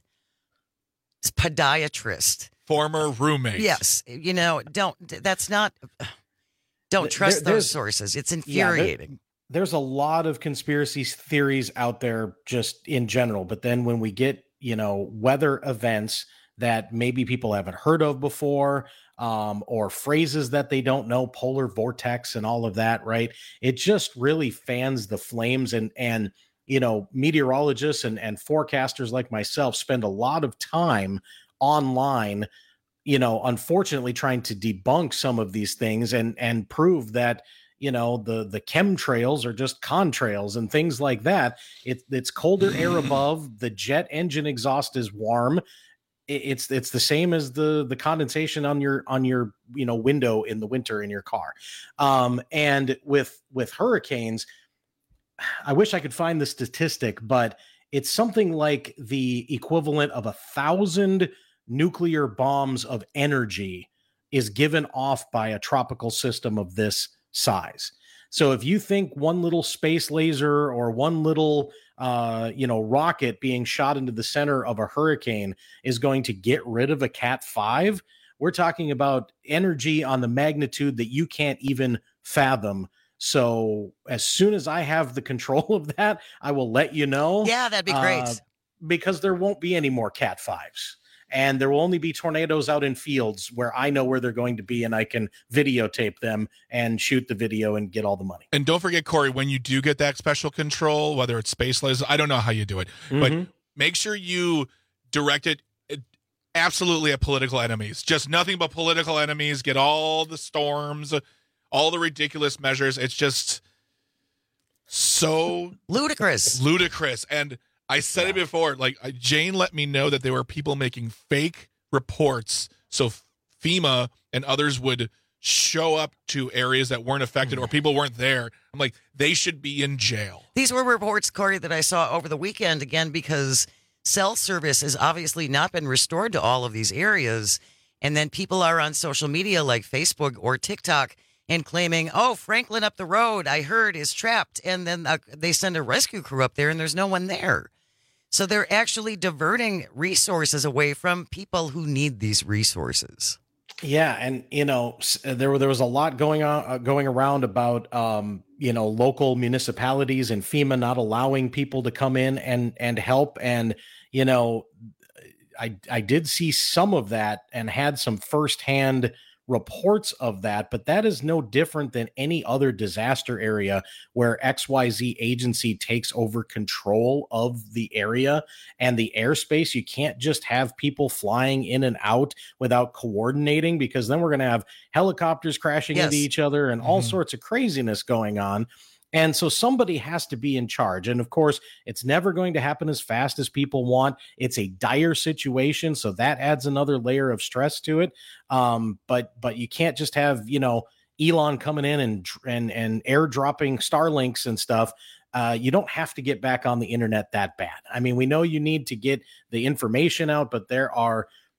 podiatrist. Former roommate. Yes. You know, don't, that's not, don't trust there, those sources. It's infuriating. Yeah, there, there's a lot of conspiracy theories out there just in general. But then when we get, you know, weather events that maybe people haven't heard of before, um, or phrases that they don't know, polar vortex and all of that, right? It just really fans the flames. And, and you know, meteorologists and, and forecasters like myself spend a lot of time online, you know, unfortunately trying to debunk some of these things and, and prove that, you know, the, the chemtrails are just contrails and things like that. It, it's colder air above. The jet engine exhaust is warm. It, it's it's the same as the the condensation on your on your you know window in the winter in your car. Um, and with with hurricanes, I wish I could find the statistic, but it's something like the equivalent of a thousand nuclear bombs of energy is given off by a tropical system of this size. So if you think one little space laser or one little uh, you know rocket being shot into the center of a hurricane is going to get rid of a Cat five, we're talking about energy on the magnitude that you can't even fathom. So as soon as I have the control of that, I will let you know. Yeah, that'd be great. Uh, because there won't be any more Cat fives. And there will only be tornadoes out in fields where I know where they're going to be and I can videotape them and shoot the video and get all the money. And don't forget, Corey, when you do get that special control, whether it's space lasers, I don't know how you do it, mm-hmm. but make sure you direct it absolutely at political enemies. Just nothing but political enemies. Get all the storms, all the ridiculous measures. It's just so ludicrous. Ludicrous. And I said yeah. it before, like Jane let me know that there were people making fake reports so FEMA and others would show up to areas that weren't affected or people weren't there. I'm like, they should be in jail. These were reports, Corey, that I saw over the weekend, again, because cell service has obviously not been restored to all of these areas. And then people are on social media like Facebook or TikTok and claiming, oh, Franklin up the road, I heard, is trapped. And then uh, they send a rescue crew up there and there's no one there. So they're actually diverting resources away from people who need these resources. Yeah, and you know there were there was a lot going on uh, going around about um, you know local municipalities and FEMA not allowing people to come in and and help, and you know I I did see some of that and had some firsthand reports of that, but that is no different than any other disaster area where X Y Z agency takes over control of the area and the airspace. You can't just have people flying in and out without coordinating, because then we're going to have helicopters crashing yes. into each other and all mm-hmm. sorts of craziness going on. And so somebody has to be in charge. And of course, it's never going to happen as fast as people want. It's a dire situation, so that adds another layer of stress to it. Um, but but you can't just have, you know, Elon coming in and and and airdropping Starlinks and stuff. Uh, you don't have to get back on the internet that bad. I mean, we know you need to get the information out, but there are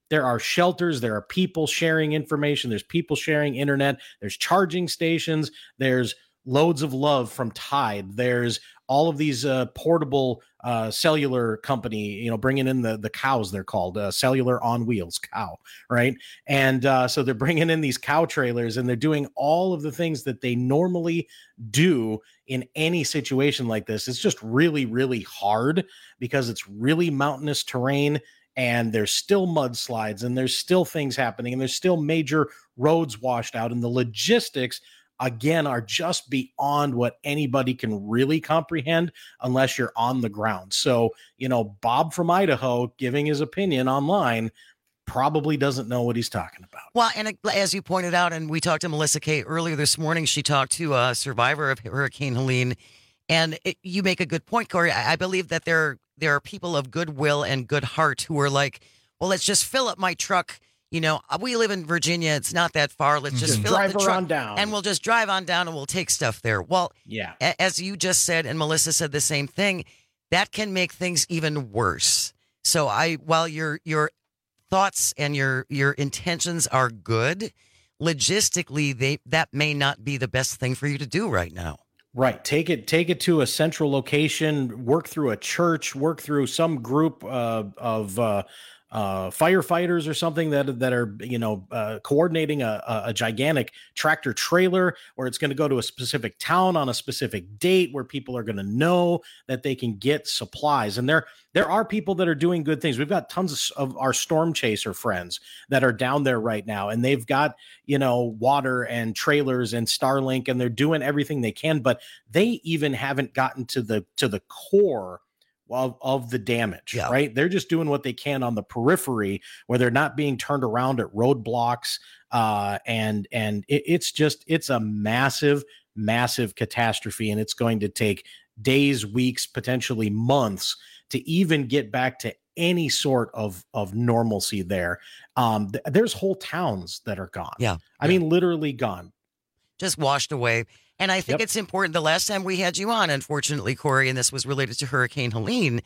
there are shelters, there are people sharing information, there's people sharing internet, there's charging stations, there's loads of love from Tide, there's all of these uh, portable uh, cellular company, you know, bringing in the the cows, they're called uh, cellular on wheels, cow, right? And uh, so they're bringing in these cow trailers, and they're doing all of the things that they normally do in any situation like this. It's just really, really hard because it's really mountainous terrain, and there's still mudslides, and there's still things happening, and there's still major roads washed out, and the logistics again are just beyond what anybody can really comprehend unless you're on the ground. So, you know, Bob from Idaho giving his opinion online probably doesn't know what he's talking about. Well, and as you pointed out, and we talked to Melissa Kay earlier this morning, she talked to a survivor of Hurricane Helene, and it, you make a good point, Corey. I, I believe that there, there are people of goodwill and good heart who are like, well, let's just fill up my truck. You know, we live in Virginia. It's not that far. Let's just, just fill drive up the truck on down. and we'll just drive on down and we'll take stuff there. Well, yeah, a- as you just said, and Melissa said the same thing, that can make things even worse. So I, while your your thoughts and your your intentions are good, logistically, they that may not be the best thing for you to do right now. Right. Take it, take it to a central location, work through a church, work through some group uh, of, uh, uh, firefighters or something that, that are, you know, uh, coordinating a, a, a gigantic tractor trailer where it's going to go to a specific town on a specific date where people are going to know that they can get supplies. And there, there are people that are doing good things. We've got tons of, of our storm chaser friends that are down there right now, and they've got, you know, water and trailers and Starlink, and they're doing everything they can, but they even haven't gotten to the, to the core Of, of the damage, yeah. right? They're just doing what they can on the periphery where they're not being turned around at roadblocks. Uh, and and it, it's just, it's a massive, massive catastrophe. And it's going to take days, weeks, potentially months to even get back to any sort of, of normalcy there. Um, th- there's whole towns that are gone. Yeah. I yeah. mean, literally gone. Just washed away. And I think Yep. it's important. The last time we had you on, unfortunately, Corey, and this was related to Hurricane Helene,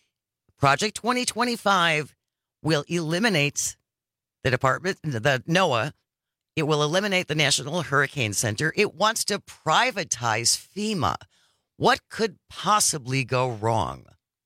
Project twenty twenty-five will eliminate the department, the NOAA. It will eliminate the National Hurricane Center. It wants to privatize FEMA. What could possibly go wrong?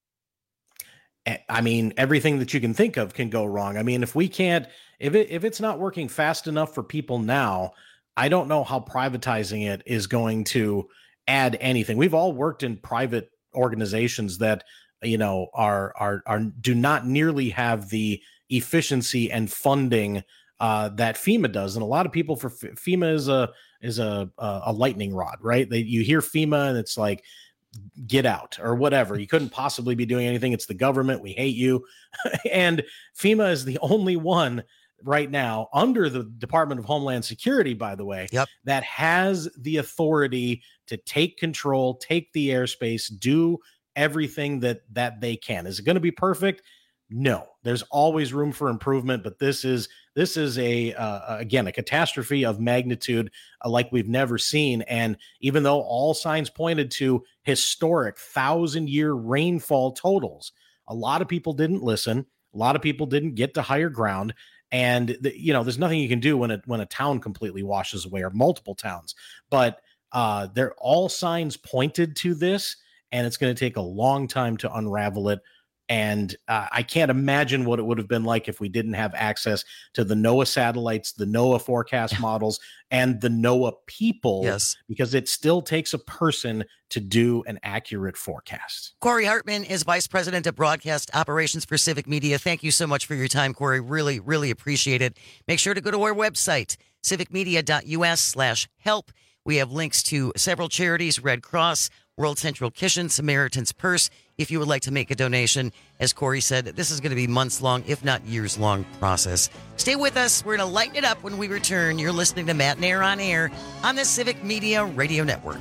I mean, everything that you can think of can go wrong. I mean, if we can't, if it, if it's not working fast enough for people now, I don't know how privatizing it is going to add anything. We've all worked in private organizations that, you know, are are are do not nearly have the efficiency and funding uh, that FEMA does. And a lot of people for FEMA is a is a a lightning rod, right? They, you hear FEMA and it's like, get out or whatever. You couldn't possibly be doing anything. It's the government. We hate you. And FEMA is the only one right now under the Department of Homeland Security, by the way, yep. that has the authority to take control, take the airspace, do everything that that they can. Is it going to be perfect? No, there's always room for improvement, but this is this is a uh, again a catastrophe of magnitude uh, like we've never seen. And even though all signs pointed to historic thousand-year rainfall totals, a lot of people didn't listen. A lot of people didn't get to higher ground. And the, you know, there's nothing you can do when it when a town completely washes away, or multiple towns. But uh, they're all signs pointed to this, and it's going to take a long time to unravel it. And uh, I can't imagine what it would have been like if we didn't have access to the NOAA satellites, the NOAA forecast models, and the NOAA people. Yes. Because it still takes a person to do an accurate forecast. Corey Hartman is Vice President of Broadcast Operations for Civic Media. Thank you so much for your time, Corey. Really, really appreciate it. Make sure to go to our website, civicmedia.us slash help. We have links to several charities, Red Cross, World Central Kitchen, Samaritan's Purse, if you would like to make a donation. As Corey said, this is going to be months long, if not years long process. Stay with us. We're going to lighten it up when we return. You're listening to Matt Nair on Air on the Civic Media Radio Network.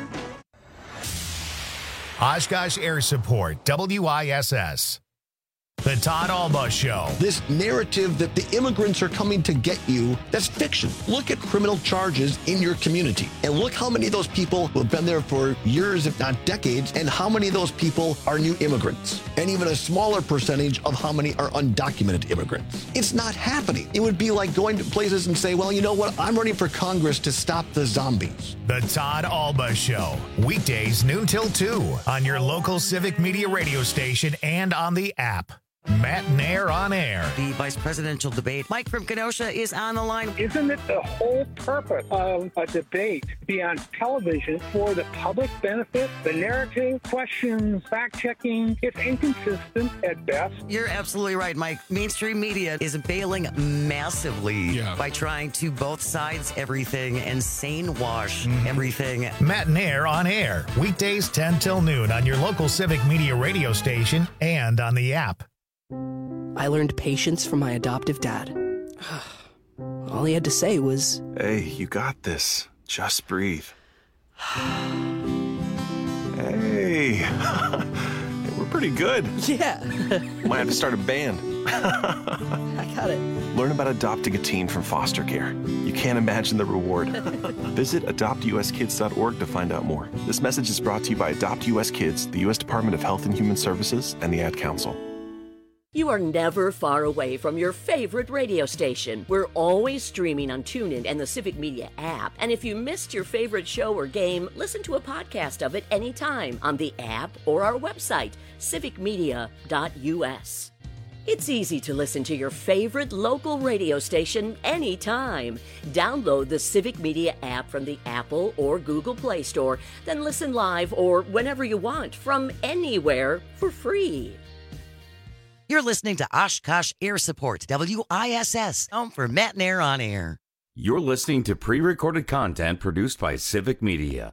Oshkosh Air Support, W I S S. The Todd Alba Show. This narrative that the immigrants are coming to get you, that's fiction. Look at criminal charges in your community and look how many of those people who have been there for years, if not decades, and how many of those people are new immigrants, and even a smaller percentage of how many are undocumented immigrants. It's not happening. It would be like going to places and say, well, you know what? I'm running for Congress to stop the zombies. The Todd Alba Show. Weekdays noon till two on your local Civic Media radio station and on the app. Matt Nair on air. The vice presidential debate. Mike from Kenosha is on the line. Isn't it the whole purpose of a debate to be on television for the public benefit? The narrative, questions, fact-checking, it's inconsistent at best. You're absolutely right, Mike. Mainstream media is bailing massively Yeah. by trying to both sides everything and sane wash mm-hmm. everything. Matt Nair on air. Weekdays ten till noon on your local Civic Media radio station and on the app. I learned patience from my adoptive dad. All he had to say was, "Hey, you got this. Just breathe." Hey, we're pretty good. Yeah. Might have to start a band. I got it. Learn about adopting a teen from foster care. You can't imagine the reward. Visit adopt u s kids dot org to find out more. This message is brought to you by Adopt U S Kids, the U S Department of Health and Human Services, and the Ad Council. You are never far away from your favorite radio station. We're always streaming on TuneIn and the Civic Media app. And if you missed your favorite show or game, listen to a podcast of it anytime on the app or our website, civic media dot u s. It's easy to listen to your favorite local radio station anytime. Download the Civic Media app from the Apple or Google Play Store, then listen live or whenever you want from anywhere for free. You're listening to Oshkosh Air Support, W I S S, home for Matt Nair on air. You're listening to pre-recorded content produced by Civic Media.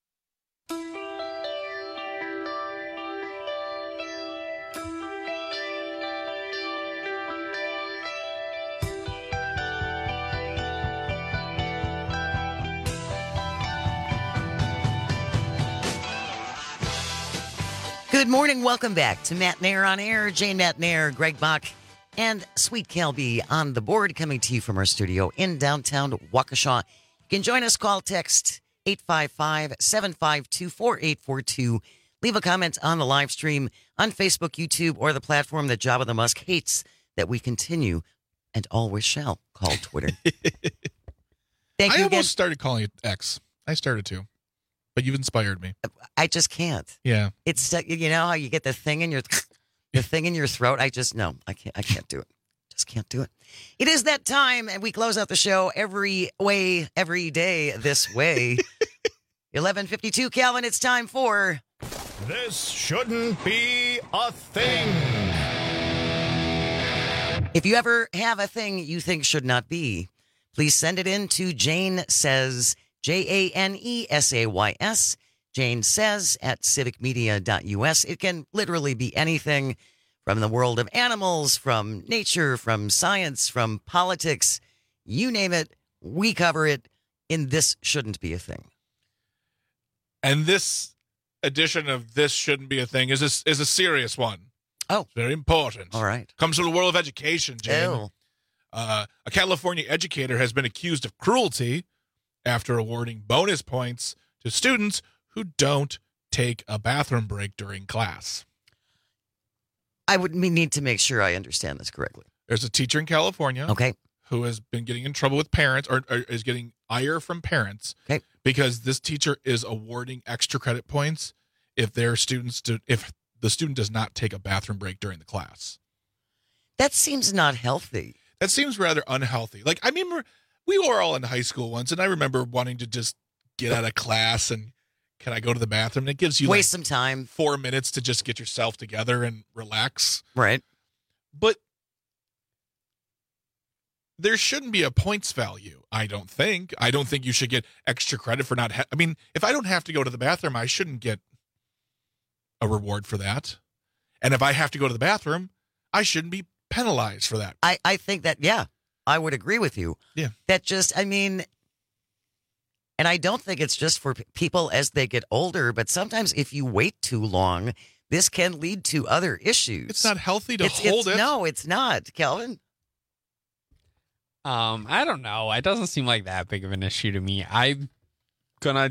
Good morning. Welcome back to Matt Nair on air. Jane Matt Nair, Greg Bach, and Sweet Kelby on the board, coming to you from our studio in downtown Waukesha. You can join us. Call, text eight five five, seven five two, four eight four two. Leave a comment on the live stream on Facebook, YouTube, or the platform that Jabba the Musk hates that we continue and always shall call Twitter. Thank I you almost again. started calling it X. I started to. But you've inspired me. I just can't. Yeah. It's, you know how you get the thing in your the thing in your throat? I just, no, I can't, I can't do it. Just can't do it. It is that time, and we close out the show every way, every day this way. eleven fifty-two, Calvin, it's time for... This shouldn't be a thing. If you ever have a thing you think should not be, please send it in to Jane Says, J A N E S A Y S, Jane Says at civic media dot u s. It can literally be anything from the world of animals, from nature, from science, from politics. You name it, we cover it in This Shouldn't Be a Thing. And this edition of This Shouldn't Be a Thing is a, is a serious one. Oh. It's very important. All right. Comes from the world of education, Jane. Ew. Uh, a California educator has been accused of cruelty after awarding bonus points to students who don't take a bathroom break during class. I would need to make sure I understand this correctly. There's a teacher in California okay. who has been getting in trouble with parents or, or is getting ire from parents okay. because this teacher is awarding extra credit points if their students do, if the student does not take a bathroom break during the class. That seems not healthy. That seems rather unhealthy. Like, I remember we were all in high school once, and I remember wanting to just get out of class and can I go to the bathroom? And it gives you waste like some time, four minutes to just get yourself together and relax. Right. But there shouldn't be a points value. I don't think. I don't think you should get extra credit for not. Ha- I mean, if I don't have to go to the bathroom, I shouldn't get a reward for that. And if I have to go to the bathroom, I shouldn't be penalized for that. I, I think that, yeah, I would agree with you. Yeah. That just, I mean, and I don't think it's just for p- people as they get older, but sometimes if you wait too long this can lead to other issues. It's not healthy to it's, hold it's, it. No, it's not, Kelvin. Um, I don't know. It doesn't seem like that big of an issue to me. I'm gonna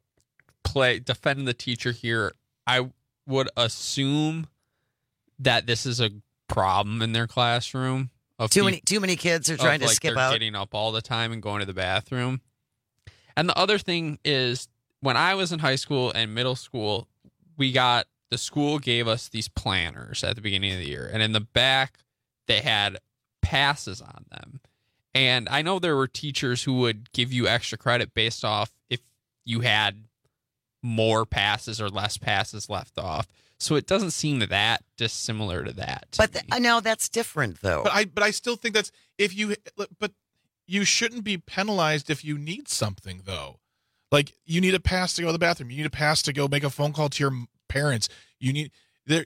play defend the teacher here. I would assume that this is a problem in their classroom. Of Too pe- many too many kids are trying of, to like, skip they're out. getting up all the time and going to the bathroom. And the other thing is, when I was in high school and middle school, we got the school gave us these planners at the beginning of the year, and in the back they had passes on them. And I know there were teachers who would give you extra credit based off if you had more passes or less passes left off. So it doesn't seem that dissimilar to that. But th- I know that's different, though. But I but I still think that's if you but you shouldn't be penalized if you need something, though. Like, you need a pass to go to the bathroom. You need a pass to go make a phone call to your parents. You need there.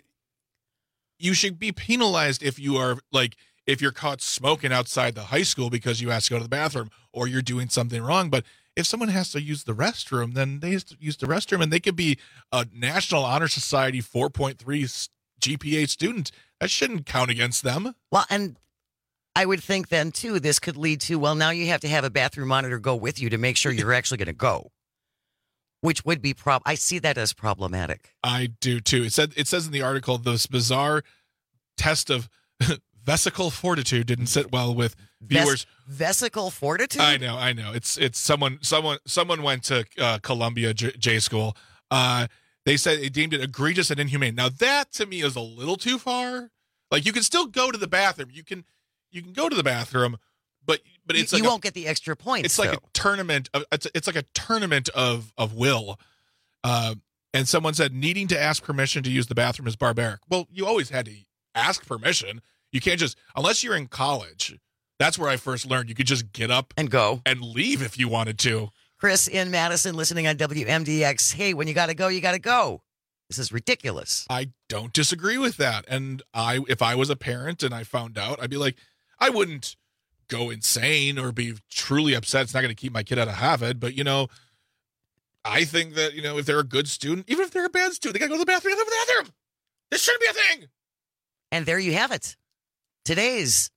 You should be penalized if you are like if you're caught smoking outside the high school because you asked to go to the bathroom or you're doing something wrong. But if someone has to use the restroom, then they have to use the restroom, and they could be a National Honor Society four point three G P A student. That shouldn't count against them. Well, and I would think then, too, this could lead to, well, now you have to have a bathroom monitor go with you to make sure you're actually going to go, which would be prob. I see that as problematic. I do, too. It said it says in the article, this bizarre test of vesical fortitude didn't sit well with viewers. Ves- vesical fortitude? I know, I know. It's it's someone someone someone went to uh, Columbia J, J School. Uh, they said they deemed it egregious and inhumane. Now that to me is a little too far. Like, you can still go to the bathroom. You can you can go to the bathroom, but but it's you, like you a, won't get the extra points. It's like though. a tournament. Of, it's it's like a tournament of of will. Uh, and someone said needing to ask permission to use the bathroom is barbaric. Well, you always had to ask permission. You can't just, unless you're in college. That's where I first learned you could just get up and go and leave if you wanted to. Chris in Madison listening on W M D X. Hey, when you got to go, you got to go. This is ridiculous. I don't disagree with that. And I, if I was a parent and I found out, I'd be like, I wouldn't go insane or be truly upset. It's not going to keep my kid out of Harvard. But, you know, I think that, you know, if they're a good student, even if they're a bad student, they got to go to the bathroom. Go to the bathroom. This shouldn't be a thing. And there you have it. Today's.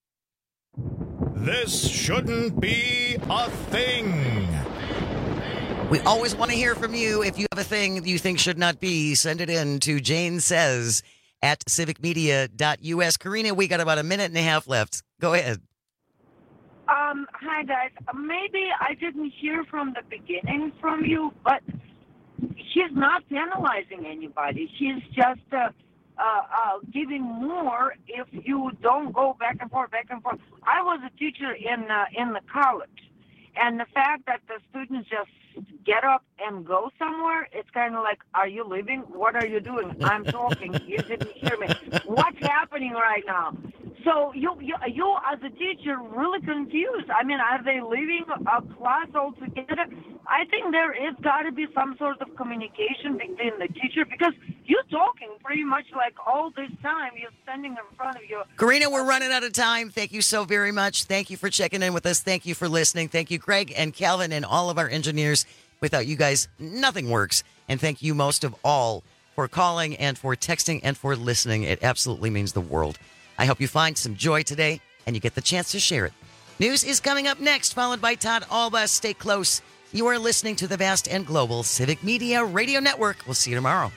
This shouldn't be a thing. We always want to hear from you. If you have a thing you think should not be, send it in to Jane Says at civic media dot U S. Karina, we got about a minute and a half left. Go ahead. Um, hi, guys. Maybe I didn't hear from the beginning from you, but she's not penalizing anybody. She's just uh, uh, uh, giving more if you don't go back and forth, back and forth. I was a teacher in uh, in the college, and the fact that the students just get up and go somewhere, it's kind of like, are you leaving? What are you doing? I'm talking. You didn't hear me. What's happening right now? So you, you, you as a teacher, really confused. I mean, are they leaving a class altogether? I think there is got to be some sort of communication between the teacher, because you're talking pretty much like all this time. You're standing in front of you. Karina, we're running out of time. Thank you so very much. Thank you for checking in with us. Thank you for listening. Thank you, Greg and Calvin and all of our engineers. Without you guys, nothing works. And thank you most of all for calling and for texting and for listening. It absolutely means the world. I hope you find some joy today and you get the chance to share it. News is coming up next, followed by Todd Alba. Stay close. You are listening to the vast and global Civic Media Radio Network. We'll see you tomorrow.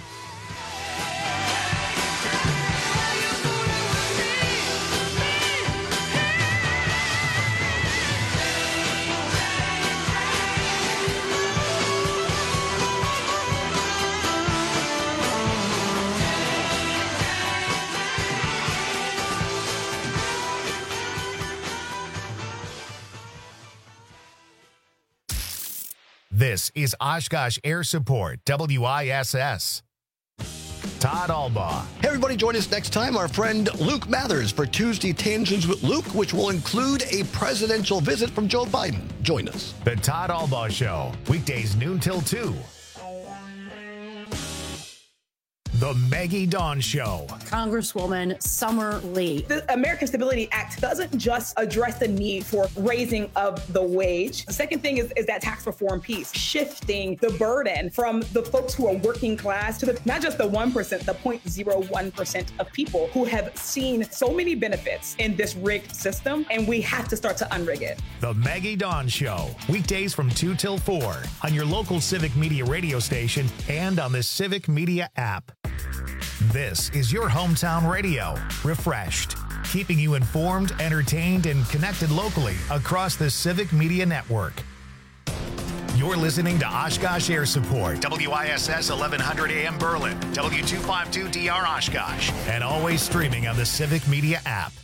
This is Oshkosh Air Support, W I S S. Todd Albaugh. Hey, everybody, join us next time. Our friend Luke Mathers for Tuesday Tangents with Luke, which will include a presidential visit from Joe Biden. Join us. The Todd Albaugh Show, weekdays noon till two. The Maggie Dawn Show. Congresswoman Summer Lee. The American Stability Act doesn't just address the need for raising of the wage. The second thing is, is that tax reform piece, shifting the burden from the folks who are working class to the not just the one percent, the zero point zero one percent of people who have seen so many benefits in this rigged system, and we have to start to unrig it. The Maggie Dawn Show, weekdays from two till four on your local Civic Media radio station and on the Civic Media app. This is your hometown radio, refreshed, keeping you informed, entertained, and connected locally across the Civic Media Network. You're listening to Oshkosh Air Support, W I S S eleven hundred A M Berlin, W two fifty-two D R Oshkosh, and always streaming on the Civic Media app.